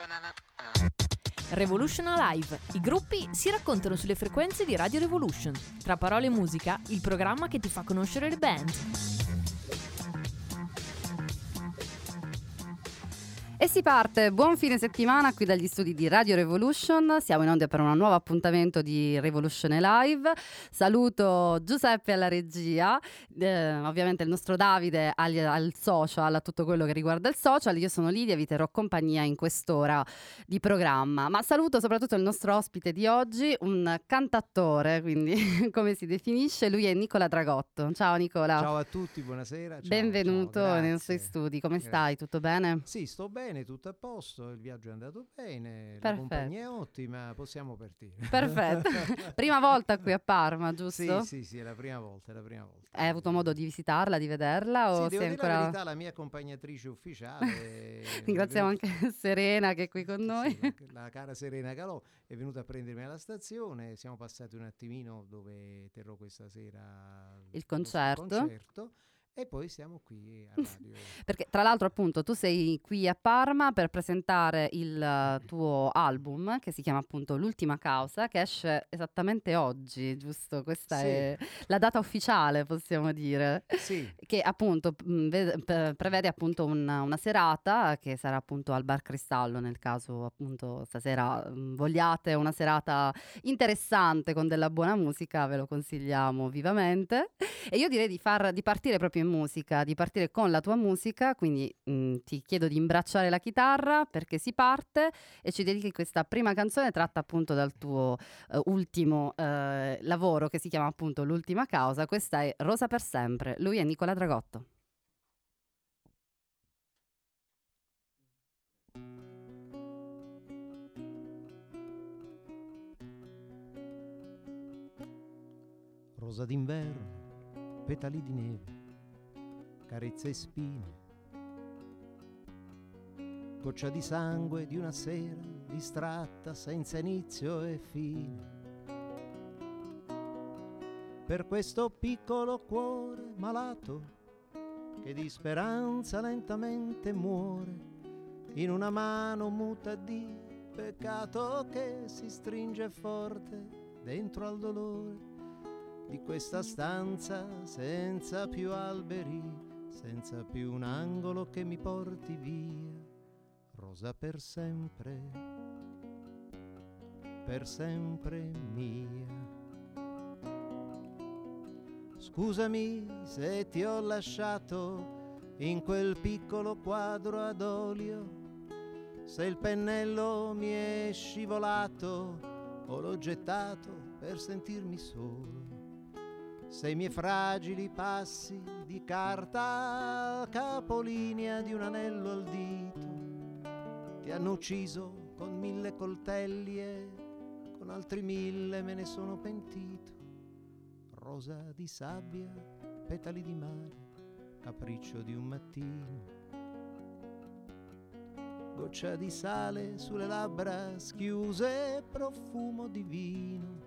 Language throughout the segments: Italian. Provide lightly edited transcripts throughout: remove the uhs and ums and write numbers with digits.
Revolution Alive. I gruppi si raccontano sulle frequenze di Radio Revolution. Tra parole e musica, il programma che ti fa conoscere le band. E si parte, buon fine settimana qui dagli studi di Radio Revolution, siamo in onda per un nuovo appuntamento di Revolution Live. Saluto Giuseppe alla regia, ovviamente il nostro Davide al social, a tutto quello che riguarda il social. Io sono Lidia e vi terrò compagnia in quest'ora di programma, ma saluto soprattutto il nostro ospite di oggi, un cantautore, quindi come si definisce, lui è Nicola Dragotto. Ciao Nicola. Ciao a tutti, buonasera. Ciao, benvenuto ciao, nei nostri studi, come Grazie. Stai? Tutto bene? Sì, sto bene, tutto a posto, il viaggio è andato bene, Perfetto. La compagnia è ottima, possiamo partire. Perfetto. Prima volta qui a Parma, giusto? Sì, è la prima volta, Hai avuto modo di visitarla, di vederla? O sì, devo sei dire ancora... la verità, la mia accompagnatrice ufficiale. Ringraziamo anche Serena che è qui con noi. Sì, la cara Serena Calò è venuta a prendermi alla stazione, siamo passati un attimino dove terrò questa sera il concerto. E poi siamo qui a radio. Perché tra l'altro appunto tu sei qui a Parma per presentare il tuo album che si chiama appunto L'ultima causa, che esce esattamente oggi, giusto? Questa è la data ufficiale, possiamo dire. Sì. Che appunto prevede appunto una serata che sarà appunto al Bar Cristallo, nel caso appunto stasera vogliate una serata interessante con della buona musica, ve lo consigliamo vivamente. E io direi di partire proprio in musica, di partire con la tua musica, quindi ti chiedo di imbracciare la chitarra perché si parte e ci dedichi questa prima canzone tratta appunto dal tuo ultimo lavoro che si chiama appunto L'ultima causa. Questa è Rosa per sempre, lui è Nicola Dragotto. Rosa d'inverno, petali di neve, carezze e spine, goccia di sangue di una sera distratta senza inizio e fine. Per questo piccolo cuore malato che di speranza lentamente muore in una mano muta di peccato che si stringe forte dentro al dolore di questa stanza senza più alberi, senza più un angolo che mi porti via. Rosa per sempre mia. Scusami se ti ho lasciato in quel piccolo quadro ad olio, se il pennello mi è scivolato o l'ho gettato per sentirmi solo. Se i miei fragili passi di carta al capolinea di un anello al dito ti hanno ucciso con 1000 coltelli e con altri 1000 me ne sono pentito. Rosa di sabbia, petali di mare, capriccio di un mattino, goccia di sale sulle labbra schiuse, profumo di vino.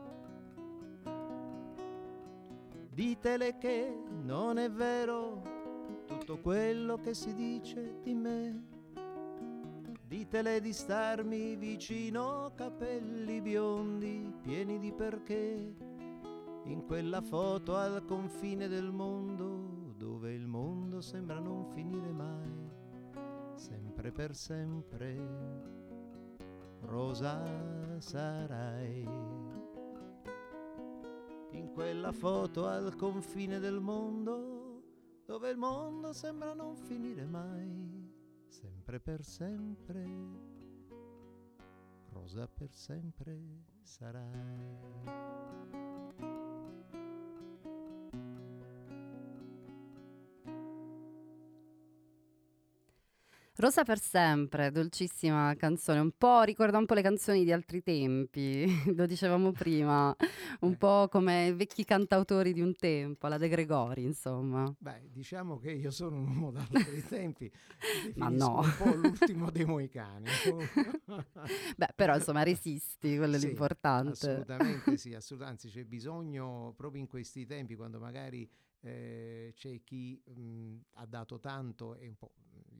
Ditele che non è vero tutto quello che si dice di me. Ditele di starmi vicino, capelli biondi pieni di perché, in quella foto al confine del mondo, dove il mondo sembra non finire mai, sempre per sempre, rosa sarai. In quella foto al confine del mondo, dove il mondo sembra non finire mai, sempre per sempre, rosa per sempre sarai. Rosa per sempre, dolcissima canzone, ricorda un po' le canzoni di altri tempi, lo dicevamo prima, un po' come i vecchi cantautori di un tempo, la De Gregori, insomma. Beh, diciamo che io sono un uomo d'altri tempi, ma no, un po' l'ultimo dei moicani. Beh, però insomma resisti, quello è sì, l'importante. Assolutamente sì, assolutamente, c'è bisogno proprio in questi tempi, quando magari c'è chi ha dato tanto e un po'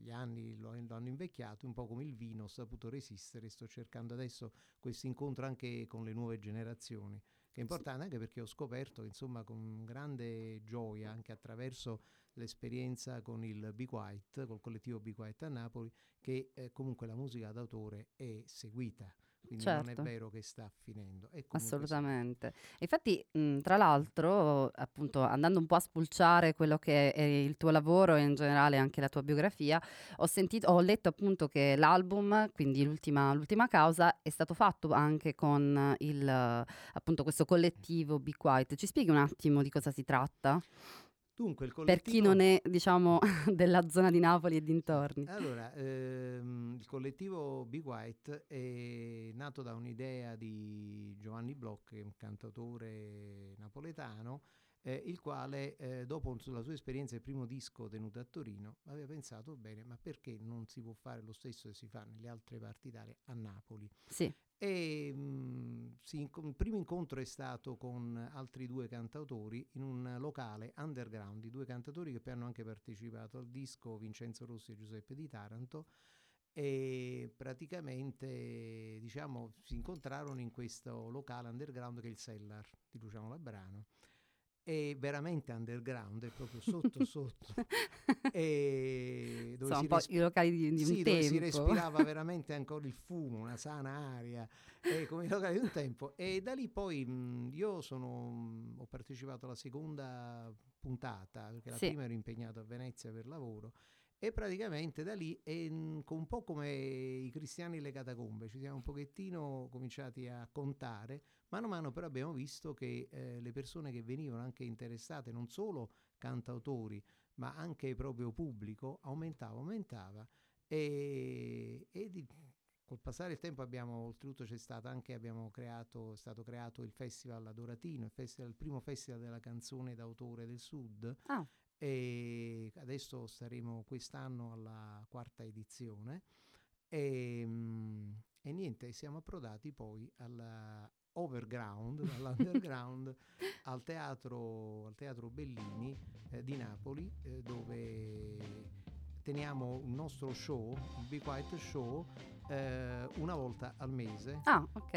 gli anni lo hanno invecchiato, un po' come il vino, ho saputo resistere, sto cercando adesso questo incontro anche con le nuove generazioni, che è importante anche perché ho scoperto, insomma, con grande gioia, anche attraverso l'esperienza con il Be Quiet, col collettivo Be Quiet a Napoli, che comunque la musica d'autore è seguita. Quindi non è Certo. vero che sta finendo. E comunque Assolutamente. Infatti, tra l'altro, appunto, andando un po' a spulciare quello che è il tuo lavoro e in generale anche la tua biografia, ho letto appunto che l'album, quindi l'ultima causa, è stato fatto anche con appunto questo collettivo Be Quiet. Ci spieghi un attimo di cosa si tratta? Dunque, il Per chi collettivo... non è, diciamo, della zona di Napoli e dintorni. Allora, il collettivo Be Quiet è nato da un'idea di Giovanni Bloch, che è un cantautore napoletano, il quale dopo la sua esperienza, il primo disco tenuto a Torino, aveva pensato, bene, ma perché non si può fare lo stesso che si fa nelle altre parti d'Italia a Napoli? Sì, E il primo incontro è stato con altri due cantautori in un locale underground, i due cantatori che poi hanno anche partecipato al disco, Vincenzo Rossi e Giuseppe Di Taranto, e praticamente, diciamo, si incontrarono in questo locale underground che è il Cellar di Luciano Labrano. È veramente underground, è proprio sotto sotto, e dove sono si un po' i locali di un sì, dove si tempo. respirava veramente ancora il fumo, una sana aria, come i locali di un tempo. E da lì poi io ho partecipato alla seconda puntata, perché la Sì. prima ero impegnato a Venezia per lavoro, e praticamente da lì, un po' come i cristiani le catacombe, ci siamo un pochettino cominciati a contare. Mano a mano però abbiamo visto che le persone che venivano anche interessate, non solo cantautori, ma anche proprio pubblico, aumentava, e col passare del tempo oltretutto è stato creato il Festival Adoratino, il primo festival della canzone d'autore del Sud, Ah, e adesso staremo quest'anno alla 4ª edizione, e niente, siamo approdati poi dall'underground al teatro Bellini di Napoli, dove teniamo il nostro show, il Be Quiet Show, una volta al mese, ok.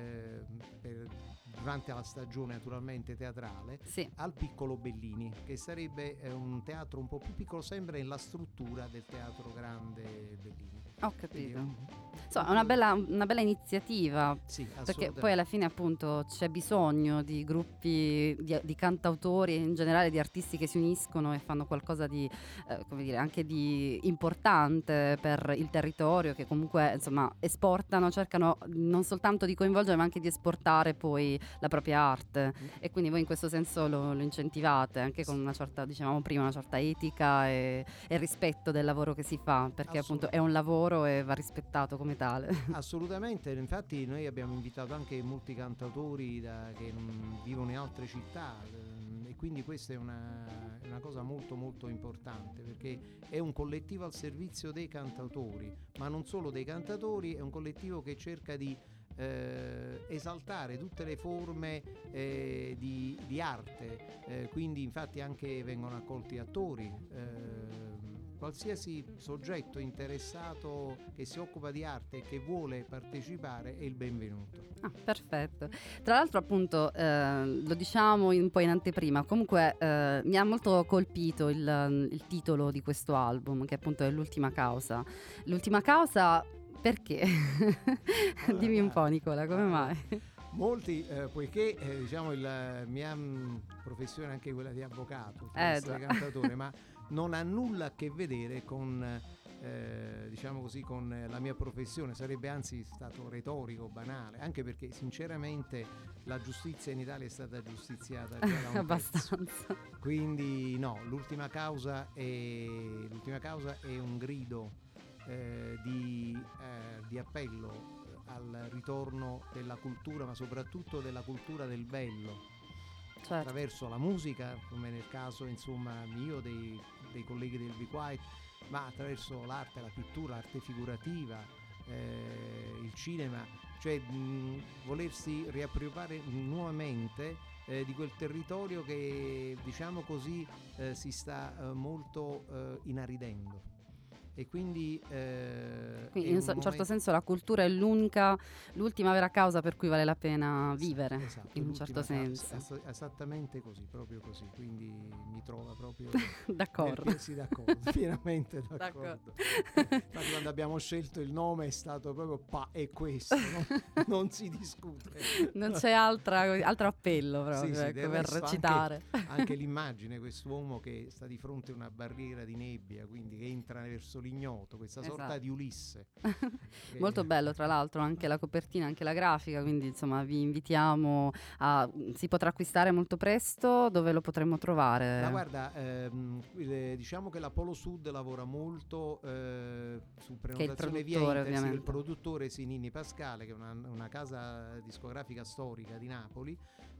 durante la stagione naturalmente teatrale, Sì. al Piccolo Bellini, che sarebbe un teatro un po' più piccolo, sempre nella struttura del Teatro Grande Bellini. Ho capito. Quindi, Insomma, è una bella iniziativa, sì, perché assolutamente. poi alla fine appunto c'è bisogno di gruppi di cantautori e in generale di artisti che si uniscono e fanno qualcosa di, come dire, anche di importante per il territorio, che comunque insomma esportano, cercano non soltanto di coinvolgere ma anche di esportare poi la propria arte, e quindi voi in questo senso lo incentivate anche con una certa, dicevamo prima, una certa etica e rispetto del lavoro che si fa, perché appunto è un lavoro e va rispettato come tale. Assolutamente, infatti noi abbiamo invitato anche molti cantautori che vivono in altre città, e quindi questa è una cosa molto molto importante, perché è un collettivo al servizio dei cantautori, ma non solo dei cantatori, è un collettivo che cerca di esaltare tutte le forme di arte, quindi infatti anche vengono accolti attori, qualsiasi soggetto interessato che si occupa di arte e che vuole partecipare è il benvenuto. Ah, perfetto. Tra l'altro appunto lo diciamo un po' in anteprima, comunque mi ha molto colpito il titolo di questo album, che appunto è L'ultima causa. L'ultima causa perché? Dimmi un po', Nicola, come mai? Molti, poiché diciamo la mia professione è anche quella di avvocato, essere cantatore, ma non ha nulla a che vedere con diciamo così, con la mia professione, sarebbe anzi stato retorico, banale, anche perché sinceramente la giustizia in Italia è stata giustiziata già da un abbastanza. Quindi no, l'ultima causa è un grido di appello al ritorno della cultura, ma soprattutto della cultura del bello, certo, attraverso la musica, come nel caso insomma mio, dei colleghi del Be Quiet, ma attraverso l'arte, la pittura, l'arte figurativa, il cinema, cioè volersi riappropriare nuovamente di quel territorio che, diciamo così, si sta molto inaridendo. e quindi in un certo senso la cultura è l'ultima vera causa per cui vale la pena vivere, esatto, in un certo senso. Esattamente così, proprio così, quindi mi trova proprio d'accordo. Sì, d'accordo, pienamente d'accordo. Infatti quando abbiamo scelto il nome è stato proprio è questo, no? Non si discute. Non c'è altro appello proprio, sì, ecco, per recitare. Anche l'immagine, quest'uomo che sta di fronte a una barriera di nebbia, quindi che entra verso l'ignoto, questa sorta di Ulisse. Molto bello, tra l'altro, anche la copertina, anche la grafica, quindi insomma vi invitiamo si potrà acquistare molto presto. Dove lo potremmo trovare? Ma guarda, diciamo che la Polo Sud lavora molto su prenotazione via internet, il produttore Sinini Pascale, che è una casa discografica storica di Napoli,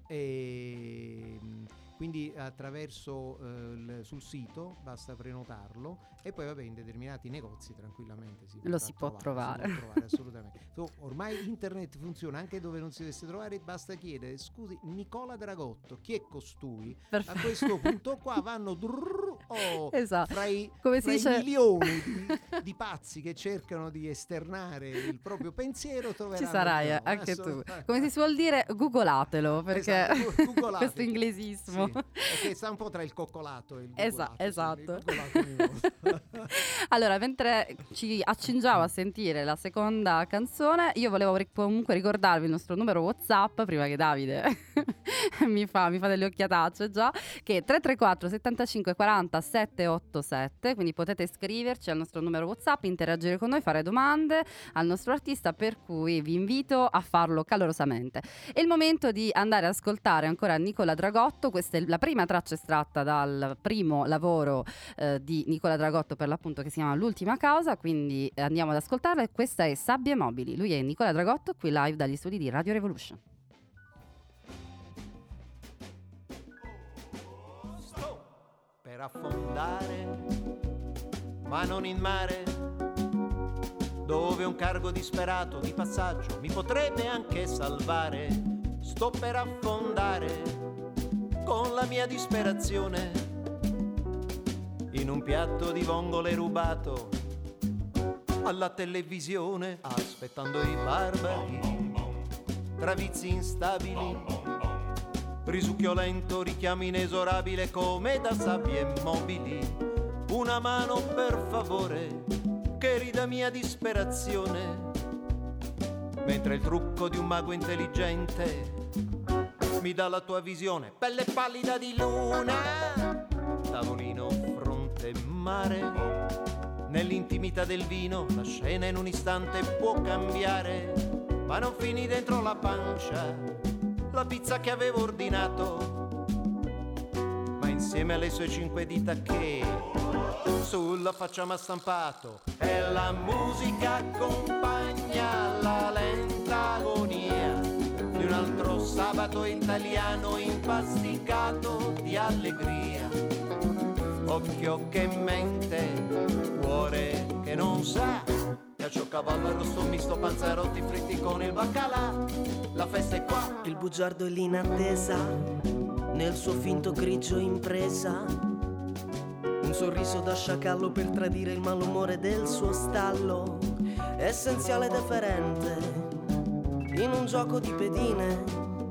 e quindi attraverso sul sito basta prenotarlo, e poi vabbè in determinati negozi tranquillamente si può trovare assolutamente. Ormai internet funziona anche dove non si dovesse trovare, basta chiedere: scusi Nicola Dragotto, chi è costui? Perfetto. A questo punto qua vanno esatto. fra i milioni di pazzi che cercano di esternare il proprio pensiero, troveranno. Ci sarai anche tu, come si suol dire, googlatelo, perché questo inglesismo perché sta un po' tra il coccolato e il esatto. Il Allora, mentre ci accingiamo a sentire la seconda canzone, io volevo comunque ricordarvi il nostro numero WhatsApp, prima che Davide mi fa delle occhiatacce già, che è 334 75 40 787, quindi potete scriverci al nostro numero WhatsApp, interagire con noi, fare domande al nostro artista, per cui vi invito a farlo calorosamente. È il momento di andare ad ascoltare ancora Nicola Dragotto. Questa è la prima traccia estratta dal primo lavoro di Nicola Dragotto, per l'appunto, che si chiama L'ultima causa, quindi andiamo ad ascoltarla. Questa è Sabbie mobili. Lui è Nicola Dragotto, qui live dagli studi di Radio Revolution. Per affondare, ma non in mare, dove un cargo disperato di passaggio mi potrebbe anche salvare. Sto per affondare con la mia disperazione in un piatto di vongole rubato alla televisione, aspettando i barbari tra vizi instabili, risucchio lento, richiamo inesorabile come da sabbie mobili. Una mano per favore, che rida mia disperazione, mentre il trucco di un mago intelligente mi dà la tua visione. Pelle pallida di luna, tavolino, fronte, mare, nell'intimità del vino la scena in un istante può cambiare, ma non finì dentro la pancia la pizza che avevo ordinato, ma insieme alle sue 5 dita che sulla faccia m'ha stampato. E la musica accompagna la lenta agonia di un altro sabato italiano impasticato di allegria. Occhio che mente, cuore che non sa, calcio, cavallo, arrosto misto, panzerotti fritti con il baccalà. La festa è qua. Il bugiardo è lì in attesa, nel suo finto grigio impresa. Un sorriso da sciacallo per tradire il malumore del suo stallo. Essenziale deferente, in un gioco di pedine.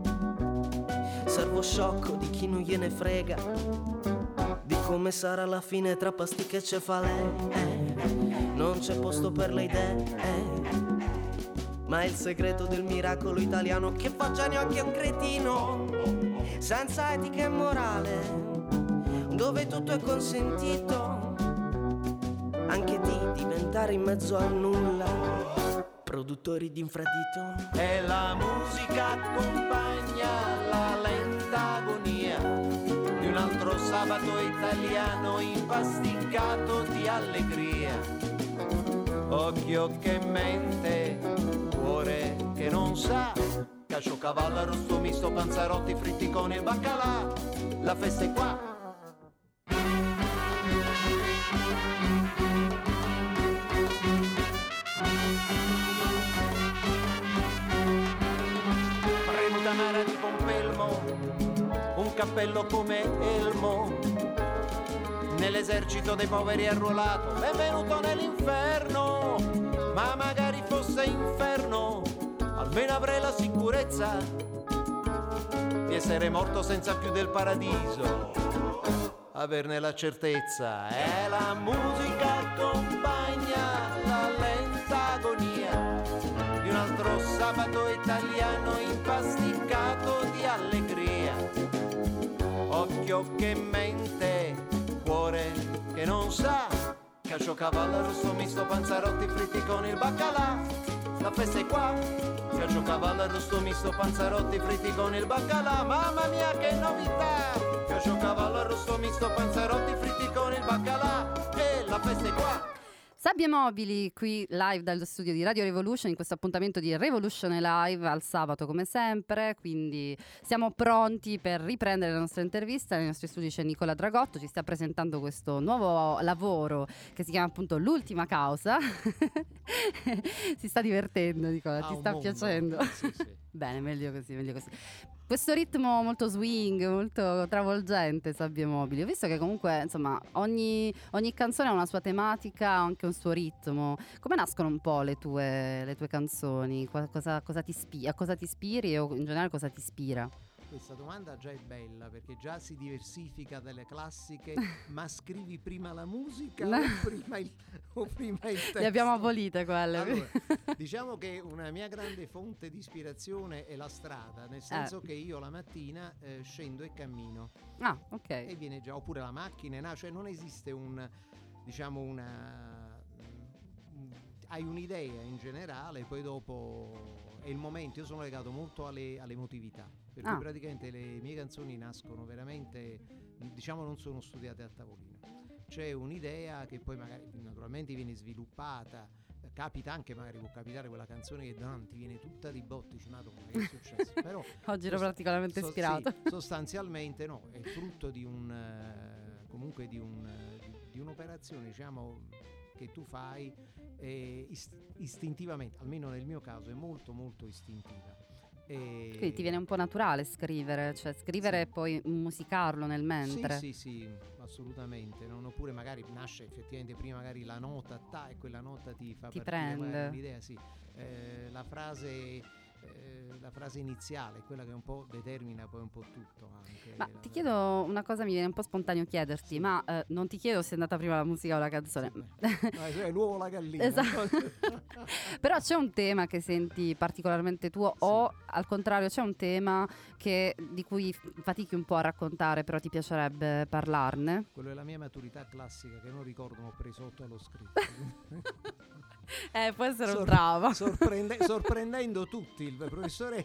Servo sciocco di chi non gliene frega di come sarà la fine tra pasticche e cefalee. Non c'è posto per le idee, ma è il segreto del miracolo italiano che fa genio anche un cretino, senza etica e morale, dove tutto è consentito, anche di diventare in mezzo al nulla produttori di infradito. E la musica accompagna la lenta agonia di un altro sabato italiano impasticato di allegria. Occhio che mente, cuore che non sa, calcio, cavallo, arrosto misto, panzerotti fritti con il baccalà. La festa è qua. Premuta nera di Pompelmo, un cappello come elmo, nell'esercito dei poveri arruolato, benvenuto nell'inferno, ma magari fosse inferno, almeno avrei la sicurezza di essere morto senza più del paradiso, averne la certezza. E la musica accompagna la lenta agonia di un altro sabato italiano impasticato di allegria. Occhio che mente, cuore che non sa, caciocavallo rosso misto, panzarotti fritti con il baccalà. La festa è qua, caciocavallo arrosto misto, panzarotti fritti con il baccalà. Mamma mia che novità, caciocavallo arrosto misto, panzarotti fritti con il baccalà. E la festa è qua. Sabbie Mobili qui live dallo studio di Radio Revolution in questo appuntamento di Revolution Live al sabato come sempre, quindi siamo pronti per riprendere la nostra intervista. Nei nostri studi c'è Nicola Dragotto, ci sta presentando questo nuovo lavoro che si chiama appunto L'ultima causa. Si sta divertendo Nicola, ti sta piacendo? Sì, sì. Bene, meglio così, meglio così. Questo ritmo molto swing, molto travolgente, Sabbie Mobili. Ho visto che comunque, insomma, ogni canzone ha una sua tematica, anche un suo ritmo. Come nascono un po' le tue canzoni? A cosa ti ispiri o in generale cosa ti ispira? Questa domanda già è bella perché già si diversifica dalle classiche, ma scrivi prima la musica o prima il testo? Le abbiamo abolite quelle. Allora, diciamo che una mia grande fonte di ispirazione è la strada, nel senso che io la mattina scendo e cammino. Ah, ok. E viene già, oppure la macchina, cioè non esiste hai un'idea in generale, poi dopo è il momento. Io sono legato molto all'emotività, per cui praticamente le mie canzoni nascono veramente, diciamo, non sono studiate a tavolino. C'è un'idea che poi magari naturalmente viene sviluppata, capita anche, magari può capitare quella canzone che ti viene tutta di botte, dici madonna che è successo, però oggi ero praticamente ispirato. Sì, sostanzialmente no, è frutto di comunque di un'operazione, diciamo, che tu fai istintivamente, almeno nel mio caso è molto molto istintiva. Quindi ti viene un po' naturale scrivere, cioè scrivere sì. E poi musicarlo nel mentre. Sì, assolutamente. Nasce effettivamente prima magari la nota e quella nota ti fa prende un'idea, sì. La frase iniziale è quella che un po' determina poi un po' tutto anche. Ma ti chiedo una cosa, mi viene un po' spontaneo chiederti, sì. Ma non ti chiedo se è andata prima la musica o la canzone. Sì, è l'uovo o la gallina. Esatto. Però c'è un tema che senti particolarmente tuo, sì. O al contrario c'è un tema di cui fatichi un po' a raccontare, però ti piacerebbe parlarne? Quello è la mia maturità classica, che non ricordo, ma ho preso 8 allo scritto. Può essere un trauma. Sorprendendo tutti. Il professore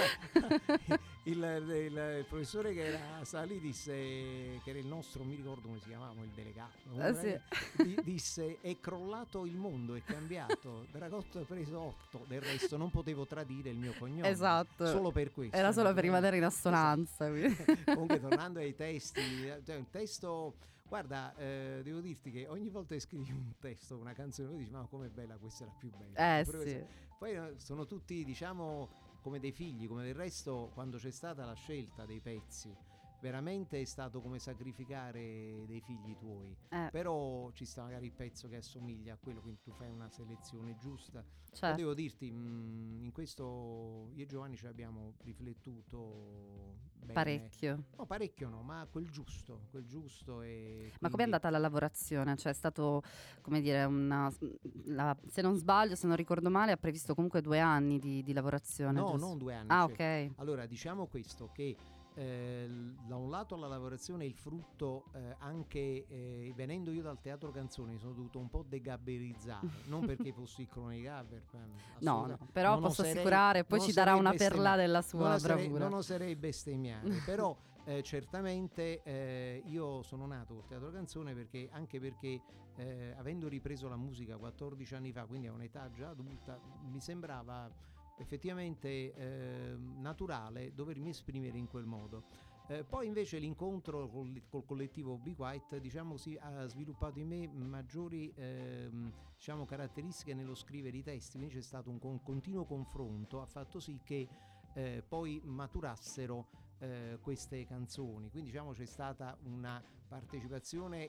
il professore che era Sali disse, che era il nostro, mi ricordo come si chiamava, il delegato, sì. Disse: è crollato il mondo, è cambiato. Dragotto ha preso 8, del resto non potevo tradire il mio cognome. Esatto. Solo per questo. Era solo per rimanere in assonanza. Esatto. Comunque, tornando ai testi, cioè un testo. Guarda, devo dirti che ogni volta che scrivi un testo, una canzone, tu dici ma com'è bella, questa è la più bella. Sì. Poi sono tutti, diciamo, come dei figli, come del resto quando c'è stata la scelta dei pezzi, veramente è stato come sacrificare dei figli tuoi. Però ci sta magari il pezzo che assomiglia a quello, quindi tu fai una selezione giusta. Certo. Devo dirti, in questo io e Giovanni ci abbiamo riflettuto bene. Parecchio. No, parecchio no, ma quel giusto e Ma com'è andata la lavorazione? Cioè è stato, come dire, se non sbaglio, se non ricordo male, ha previsto comunque 2 anni di lavorazione. No, giusto? non 2 anni. Ok. Allora, diciamo questo, che da un lato la lavorazione è il frutto, anche venendo io dal teatro canzone sono dovuto un po' degabberizzare, non perché fossi il cronicaver, no, però posso assicurare, poi ci darà una perla della sua bravura. Non oserei bestemmiare, però certamente io sono nato col teatro canzone perché avendo ripreso la musica 14 anni fa, quindi a un'età già adulta, mi sembrava effettivamente naturale dovermi esprimere in quel modo. Poi invece l'incontro col collettivo Be Quiet, diciamo, ha sviluppato in me maggiori diciamo, caratteristiche nello scrivere i testi, quindi c'è stato un continuo confronto, ha fatto sì che poi maturassero queste canzoni, quindi diciamo c'è stata una partecipazione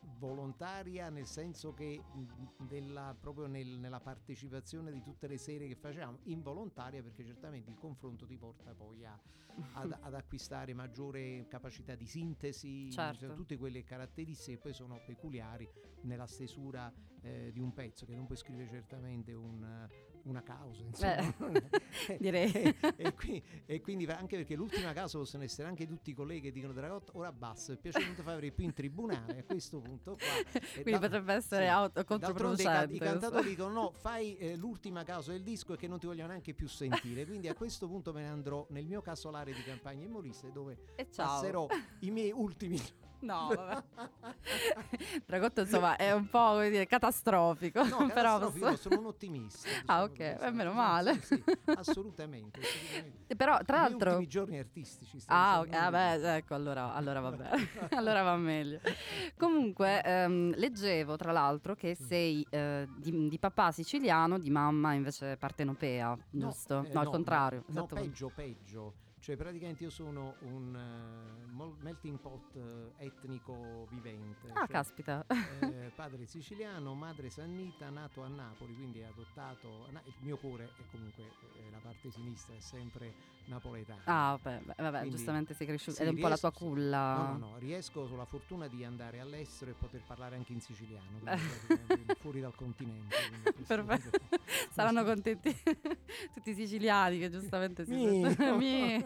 volontaria nel senso che proprio nella partecipazione di tutte le serie che facciamo, involontaria perché certamente il confronto ti porta poi ad acquistare maggiore capacità di sintesi, certo. tutte quelle caratteristiche che poi sono peculiari nella stesura di un pezzo, che non puoi scrivere certamente una causa, insomma. Direi. E quindi anche perché l'ultima causa possono essere anche tutti i colleghi che dicono Dragotto ora basta, per piacere non ti fai più in tribunale a questo punto qua. Quindi potrebbe essere controproducente. I cantatori dicono no, fai l'ultima causa del disco e che non ti vogliono neanche più sentire, quindi a questo punto me ne andrò nel mio casolare di Campagna e Molise, dove passerò i miei ultimi. No, vabbè. Dragotto insomma è un po', come dire, catastrofico. No, però sono un ottimista. Ah, ok, meno male. Sì, assolutamente. Però tra l'altro gli ultimi giorni artistici. Ecco, allora va bene. Allora va meglio. Comunque leggevo tra l'altro che sei di papà siciliano, di mamma invece partenopea, giusto? No, al contrario. No, peggio. Cioè praticamente io sono un melting pot etnico vivente. Ah, caspita. Padre siciliano, madre sannita, nato a Napoli, quindi adottato. Il mio cuore è comunque la parte sinistra, è sempre napoletano. Ah, vabbè, quindi, giustamente sei cresciuto. Sì, è un po' la tua culla. No, riesco, ho la fortuna di andare all'estero e poter parlare anche in siciliano, fuori dal continente. Perfetto. Saranno contenti tutti i siciliani che giustamente si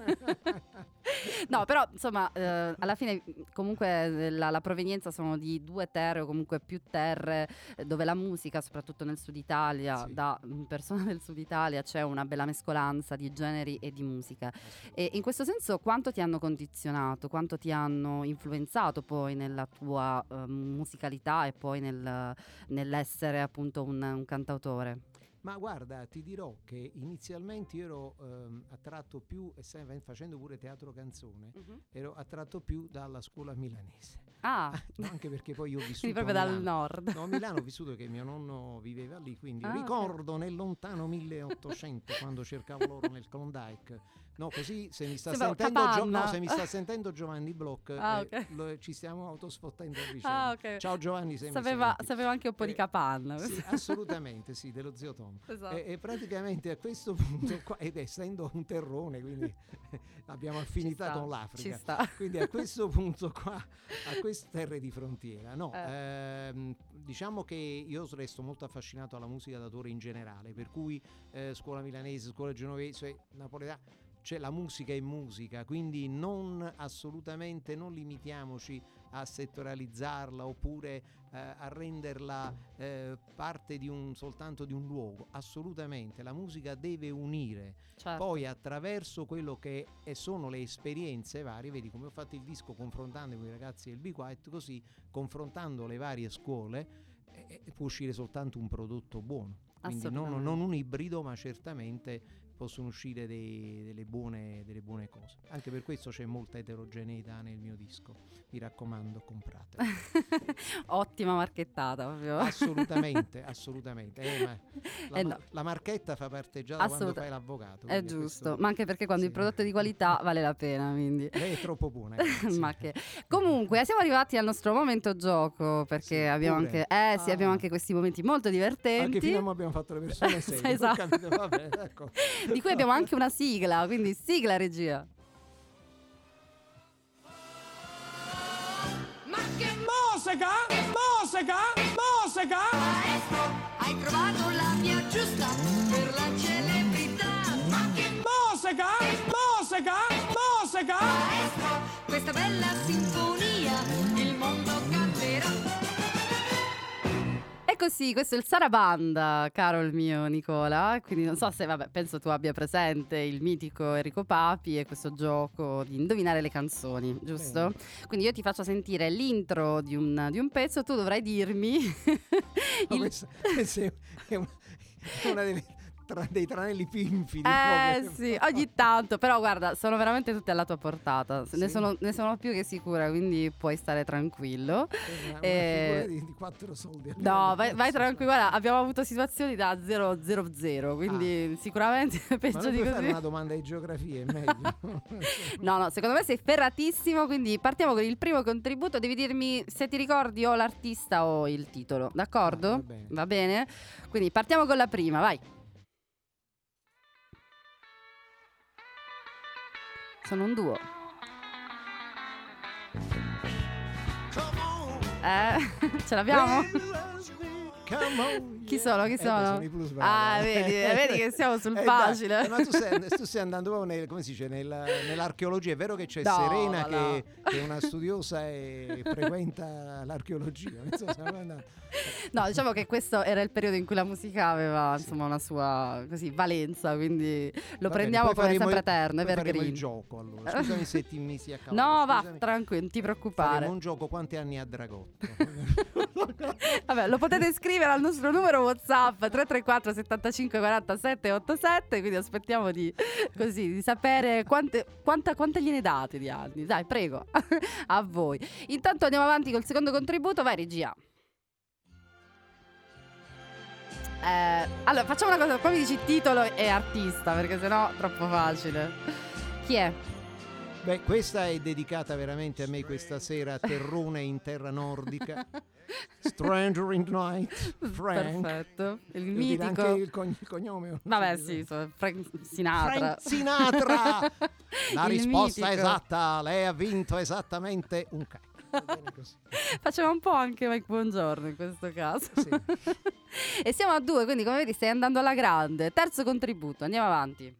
No, però insomma alla fine comunque la provenienza sono di 2 terre o comunque più terre dove la musica, soprattutto nel sud Italia, sì, da persona del sud Italia c'è una bella mescolanza di generi e di musica. E in questo senso quanto ti hanno condizionato, quanto ti hanno influenzato poi nella tua musicalità e poi nell'essere appunto un cantautore? Ma guarda, ti dirò che inizialmente io ero attratto più, facendo pure teatro canzone, ero attratto più dalla scuola milanese. Ah, no, anche perché poi io ho vissuto quindi proprio dal nord. No, a Milano ho vissuto perché mio nonno viveva lì, quindi ricordo nel lontano 1800 quando cercavo loro nel Klondike. No, così se mi sta sentendo Giovanni Bloch, ci stiamo autosfottendo a vicenda. Okay. Ciao Giovanni, sapeva anche un po' di Capanna. Sì, assolutamente sì, dello zio Tom. Esatto. E praticamente a questo punto qua, ed essendo un terrone, quindi abbiamo affinità con l'Africa. Ci sta. Quindi a questo punto qua, a queste terre di frontiera, diciamo che io resto molto affascinato alla musica d'autore in generale, per cui scuola milanese, scuola genovese, napoletana. Cioè la musica è musica, quindi assolutamente non limitiamoci a settorializzarla oppure a renderla parte soltanto di un luogo. Assolutamente, la musica deve unire. Certo. Poi attraverso quello che sono le esperienze varie, vedi come ho fatto il disco confrontando con i ragazzi del Be Quiet, così confrontando le varie scuole può uscire soltanto un prodotto buono. Quindi non un ibrido, ma certamente possono uscire delle buone cose. Anche per questo c'è molta eterogeneità nel mio disco. Mi raccomando, comprate. Ottima marchettata proprio. Assolutamente. La marchetta fa parte già da quando fai l'avvocato. È giusto, ma anche perché quando il prodotto è di qualità vale la pena, quindi. Lei è troppo buona. Comunque siamo arrivati al nostro momento gioco, perché abbiamo anche questi momenti molto divertenti. Anche fino a abbiamo fatto le persone serie. Esatto. Vabbè, ecco. Di cui abbiamo anche una sigla, quindi sigla regia. Ma che musica! Maestro, hai trovato la via giusta per la celebrità. Ma che musica! Maestro, questa bella sinfonia il mondo canterà. E così, questo è il Sarabanda, caro il mio Nicola. Quindi non so se, penso tu abbia presente il mitico Enrico Papi e questo gioco di indovinare le canzoni, giusto? Quindi io ti faccio sentire l'intro di un pezzo, tu dovrai dirmi questa è una delle dei tranelli più infidi. Sì, ogni tanto, però guarda, sono veramente tutti alla tua portata. Sì. Ne sono più che sicura, quindi puoi stare tranquillo. Una figura di 4 soldi. No, vai tranquillo. Guarda, abbiamo avuto situazioni da 0-0-0, quindi sicuramente Ma peggio non di puoi così. fare una domanda di geografia, è meglio. No, secondo me sei ferratissimo, quindi partiamo con il primo contributo. Devi dirmi se ti ricordi o l'artista o il titolo, d'accordo? Va bene. Va bene? Quindi partiamo con la prima, vai. Sono un duo. Ce l'abbiamo? Come on, Chi sono? Chi sono? sono i Blues Brothers. Vedi che siamo sul Dai, facile. ma tu stai andando proprio come si dice, nell'archeologia. È vero che c'è No, Serena no. che è una studiosa e frequenta l'archeologia. Insomma, stiamo andando. No, diciamo che questo era il periodo in cui la musica aveva insomma una sua così valenza, quindi lo Va prendiamo bene, poi come faremo sempre eterno, poi faremo evergreen. il gioco allora. Scusami se ti misi a cavallo. No, va, scusami. tranquillo, non ti preoccupare. Faremo un gioco quanti anni ha Dragotto. Vabbè, lo potete scrivere al nostro numero WhatsApp 334 75 47 87, quindi aspettiamo di sapere quante gliene date di anni. Dai, prego, a voi. Intanto andiamo avanti col secondo contributo, vai regia. Allora, facciamo una cosa, poi mi dici titolo e artista, perché sennò è troppo facile. Chi è? Beh, questa è dedicata veramente a me questa sera, terrone in terra nordica. Stranger in the Night, Frank. Perfetto. Il Devo dire mitico. anche il cognome. Vabbè, sì, Frank Sinatra. Frank Sinatra. La Il risposta mitico. esatta, lei ha vinto esattamente un cacchio. Va bene così. Faceva un po' anche Mike Buongiorno in questo caso. Sì. E siamo a 2, quindi come vedi stai andando alla grande. Terzo contributo, andiamo avanti.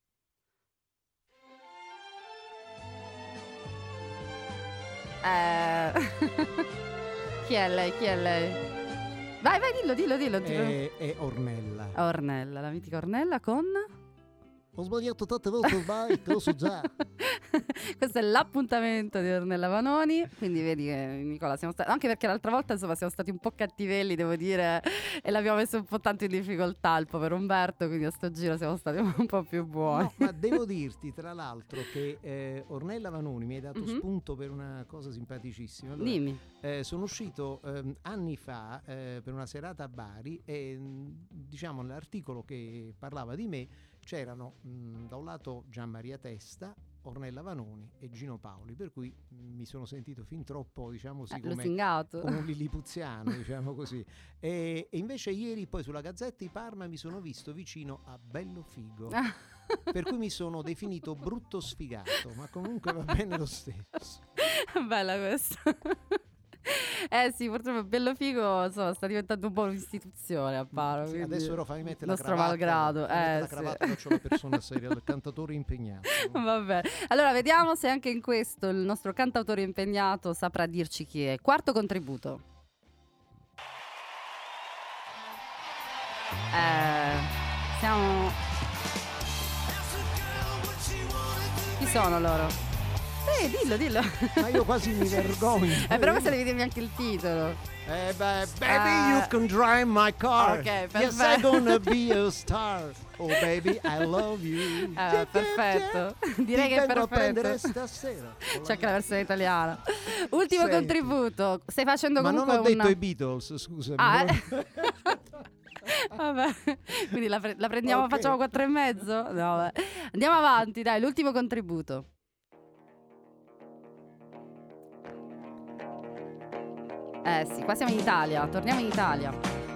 Chi è lei? Chi è lei? Vai, dillo. È Ornella. Ornella, la mitica Ornella con... Ho sbagliato tante volte ormai, te lo so già. Questo è l'appuntamento di Ornella Vanoni. Quindi vedi che Nicola siamo stati, anche perché l'altra volta insomma siamo stati un po' cattivelli, devo dire, e l'abbiamo messo un po' tanto in difficoltà il povero Umberto, quindi a sto giro siamo stati un po' più buoni. No, ma devo dirti tra l'altro che Ornella Vanoni mi hai dato spunto per una cosa simpaticissima. Allora, Dimmi. sono uscito anni fa per una serata a Bari e diciamo nell'articolo che parlava di me c'erano da un lato Gian Maria Testa, Ornella Vanoni e Gino Paoli, per cui mi sono sentito fin troppo, diciamo così, Lusingato. come un lilipuziano, diciamo così. E invece ieri poi sulla Gazzetta di Parma mi sono visto vicino a Bello Figo, per cui mi sono definito brutto sfigato, ma comunque va bene lo stesso. Bella questa. Sì, purtroppo Bello Figo insomma, sta diventando un po' un'istituzione a Paro. Sì, adesso però fammi mettere nostro la cravatta, malgrado. la cravatta, faccio la persona seria, il cantatore impegnato. Vabbè, allora vediamo se anche in questo il nostro cantautore impegnato saprà dirci chi è. Quarto contributo. Siamo... Chi sono loro? Dillo. Ma io quasi mi vergogno. Però questo devi dirmi anche il titolo. Baby, you can drive my car. Ok, Yes, perfetto. I'm gonna be a star. Oh baby, I love you. Perfetto. Direi che è Ti vengo a prendere perfetto. stasera. C'è anche la versione italiana. Ultimo Senti. contributo. Stai facendo Ma comunque non ho detto una... i Beatles, scusami. Vabbè, quindi la prendiamo, Ok. facciamo 4,5? No, vabbè. Andiamo avanti, dai, l'ultimo contributo. Sì, qua siamo in Italia, torniamo in Italia.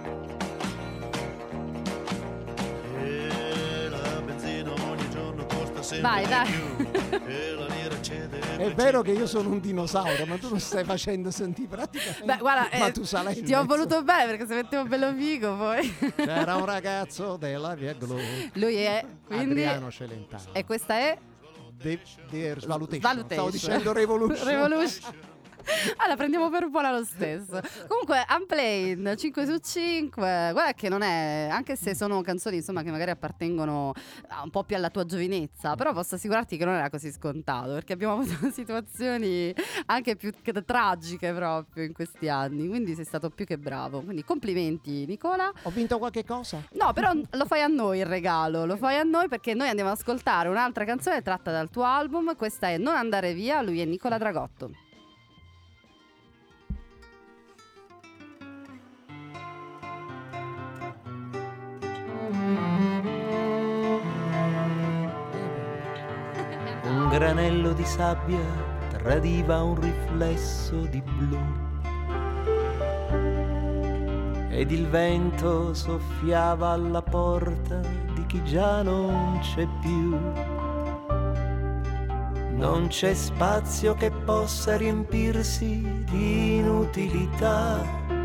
La benzina ogni giorno costa sempre Vai, di dai. più e la lira cede È vero che io sono un dinosauro, ma tu lo stai facendo sentire praticamente. Beh, guarda, ma tu Salento, ti ho voluto bene perché se mettevo Bello Figo poi. C'era un ragazzo della via Glo, Lui è, quindi... Adriano Celentano. E questa è... Svalutation. Svalutation. Stavo dicendo Revolution. Revolution. La prendiamo per buona lo stesso. Comunque Unplayed 5 su 5, guarda che non è, anche se sono canzoni insomma che magari appartengono un po' più alla tua giovinezza, però posso assicurarti che non era così scontato, perché abbiamo avuto situazioni anche più tragiche proprio in questi anni, quindi sei stato più che bravo, quindi complimenti Nicola. Ho vinto qualche cosa? No, però lo fai a noi il regalo, lo fai a noi perché noi andiamo ad ascoltare un'altra canzone tratta dal tuo album. Questa è Non andare via, lui è Nicola Dragotto. Un granello di sabbia tradiva un riflesso di blu ed il vento soffiava alla porta di chi già non c'è più. Non c'è spazio che possa riempirsi di inutilità,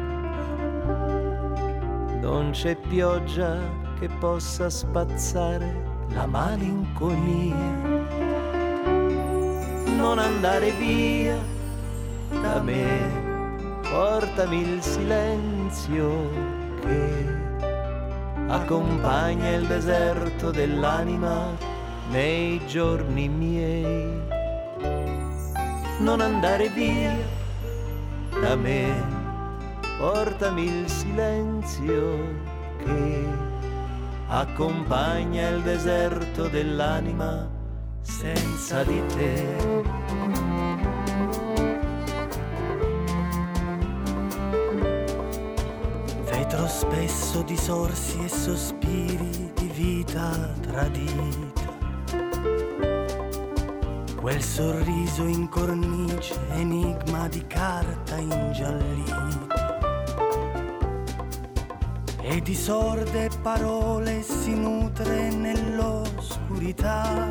non c'è pioggia che possa spazzare la malinconia. Non andare via da me, portami il silenzio che accompagna il deserto dell'anima nei giorni miei. Non andare via da me, portami il silenzio che accompagna il deserto dell'anima senza di te. Vetro spesso di sorsi e sospiri di vita tradita, quel sorriso in cornice, enigma di carta ingiallita, e di sorde parole si nutre nell'oscurità.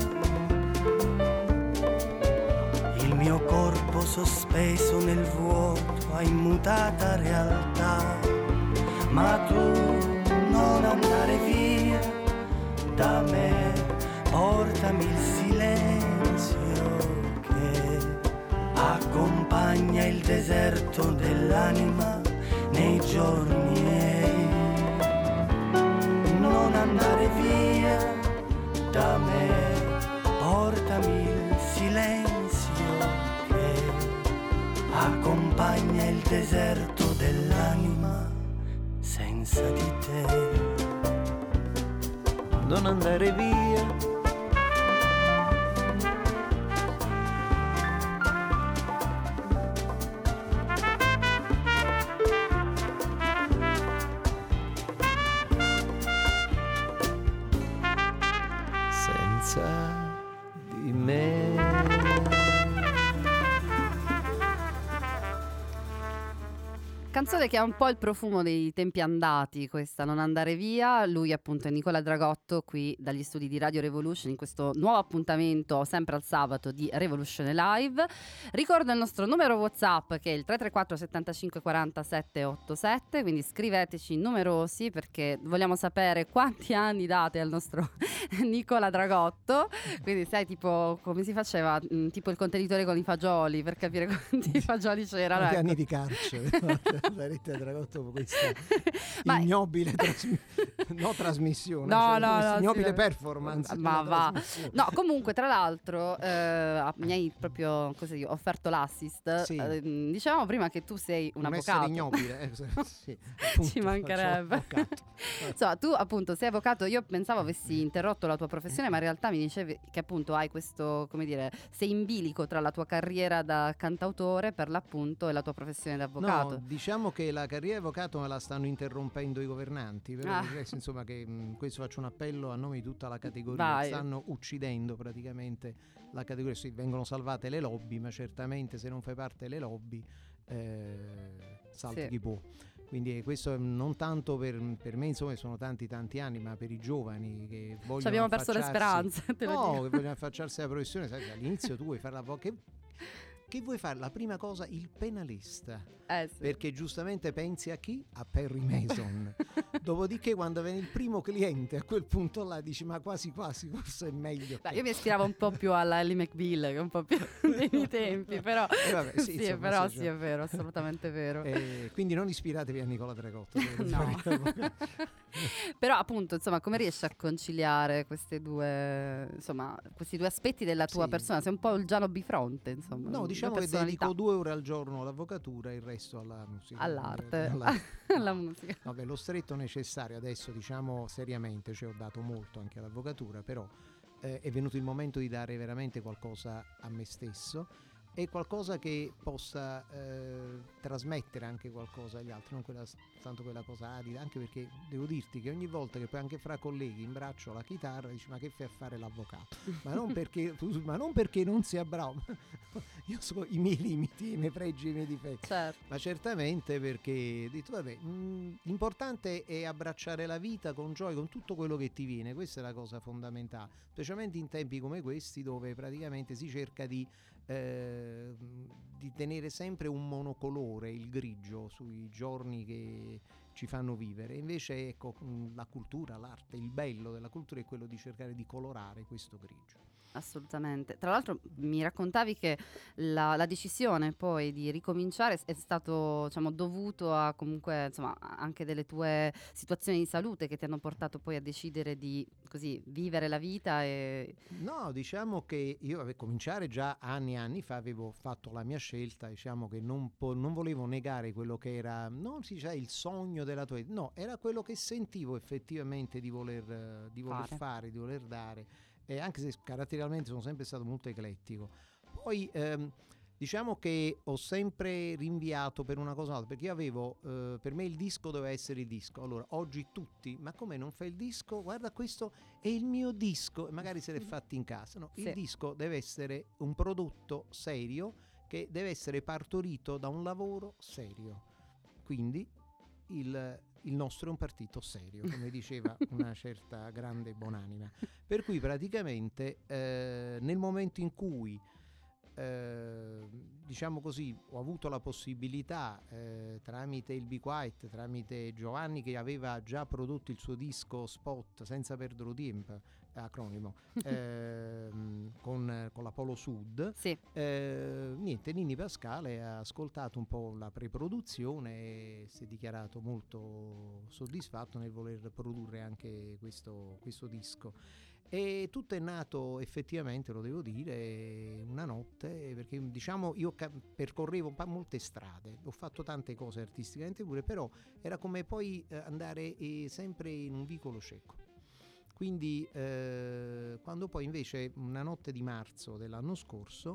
Il mio corpo sospeso nel vuoto ha immutata realtà, ma tu non andare via da me, portami il silenzio che accompagna il deserto dell'anima nei giorni miei. Non andare via da me, portami il silenzio che accompagna il deserto dell'anima senza di te. Non andare via. Senza di me. Canzone che ha un po' il profumo dei tempi andati, questa Non andare via. Lui appunto è Nicola Dragotto, qui dagli studi di Radio Revolution, in questo nuovo appuntamento sempre al sabato di Revolution Live. Ricordo il nostro numero WhatsApp che è il 334 75 40 787, quindi scriveteci numerosi perché vogliamo sapere quanti anni date al nostro Nicola Dragotto. Quindi sai, tipo come si faceva, tipo il contenitore con i fagioli, per capire quanti fagioli c'erano. Quanti Ecco. anni di carcere la rete Dragotto, questa ignobile trasmissione, ignobile sì, performance, ma va. No, comunque tra l'altro mi hai proprio così offerto l'assist. Sì. Dicevamo prima che tu sei un avvocato. Ignobile, sì, ci mancherebbe. Insomma, tu appunto sei avvocato. Io pensavo avessi interrotto la tua professione, ma in realtà mi dicevi che appunto hai questo, come dire, sei in bilico tra la tua carriera da cantautore per l'appunto e la tua professione da avvocato. No, diciamo che la carriera di avvocato me la stanno interrompendo i governanti, però insomma che questo faccio un appello a nome di tutta la categoria. Vai. Stanno uccidendo praticamente la categoria. Sì, vengono salvate le lobby, ma certamente se non fai parte delle lobby salti chi può. Quindi questo non tanto per me, insomma, sono tanti anni, ma per i giovani che vogliono ci abbiamo perso le speranze, te lo dico. Che vogliono affacciarsi alla professione, sai, all'inizio tu vuoi fare l'avvocato. che vuoi fare? La prima cosa, il penalista. Sì. Perché giustamente pensi a chi? A Perry Mason. Dopodiché quando viene il primo cliente, a quel punto là dici ma quasi forse è meglio. Beh, io mi ispiravo un po' più alla Ally McBeal, che è un po' più dei miei tempi, però vabbè, sì, insomma, però sì, è vero, assolutamente vero. Quindi non ispiratevi a Nicola Trecotto. No. Però appunto, insomma, come riesci a conciliare questi due aspetti della tua persona? Sei un po' il Giano Bifronte, insomma. No, diciamo che dedico 2 ore al giorno all'avvocatura e il resto alla musica. All'arte, alla musica. Vabbè, lo stretto necessario adesso, diciamo seriamente, cioè ho dato molto anche all'avvocatura, però è venuto il momento di dare veramente qualcosa a me stesso e qualcosa che possa trasmettere anche qualcosa agli altri, non tanto quella cosa arida, anche perché devo dirti che ogni volta che poi anche fra colleghi imbraccio la chitarra dici ma che fai a fare l'avvocato? ma non perché non sia bravo, io so i miei limiti, i miei pregi, i miei difetti, certo. Ma certamente perché ho detto vabbè, l'importante è abbracciare la vita con gioia, con tutto quello che ti viene, questa è la cosa fondamentale, specialmente in tempi come questi dove praticamente si cerca di tenere sempre un monocolore, il grigio, sui giorni che ci fanno vivere. Invece ecco, la cultura, l'arte, il bello della cultura è quello di cercare di colorare questo grigio. Assolutamente. Tra l'altro mi raccontavi che la decisione poi di ricominciare è stato, diciamo, dovuto a comunque, insomma, anche delle tue situazioni di salute che ti hanno portato poi a decidere di così vivere la vita e... No, diciamo che io cominciare già anni fa avevo fatto la mia scelta, diciamo che non volevo negare quello che era, non si dice il sogno della tua vita, no, era quello che sentivo effettivamente di voler fare, di voler dare. Anche se caratterialmente sono sempre stato molto eclettico. Poi diciamo che ho sempre rinviato per una cosa o un'altra, perché io avevo per me il disco doveva essere il disco. Allora oggi tutti, ma come non fai il disco? Guarda, questo è il mio disco, e magari se l'è fatti in casa. No, il disco deve essere un prodotto serio che deve essere partorito da un lavoro serio. Quindi il nostro è un partito serio, come diceva una certa grande buonanima. Per cui praticamente nel momento in cui diciamo così ho avuto la possibilità tramite il Be Quiet, tramite Giovanni che aveva già prodotto il suo disco Spot senza perdere tempo, acronimo, con la Polo Sud, niente, Ninni Pascale ha ascoltato un po' la preproduzione e si è dichiarato molto soddisfatto nel voler produrre anche questo disco. E tutto è nato effettivamente, lo devo dire, una notte, perché diciamo io percorrevo molte strade, ho fatto tante cose artisticamente pure, però era come poi andare sempre in un vicolo cieco. Quindi quando poi invece una notte di marzo dell'anno scorso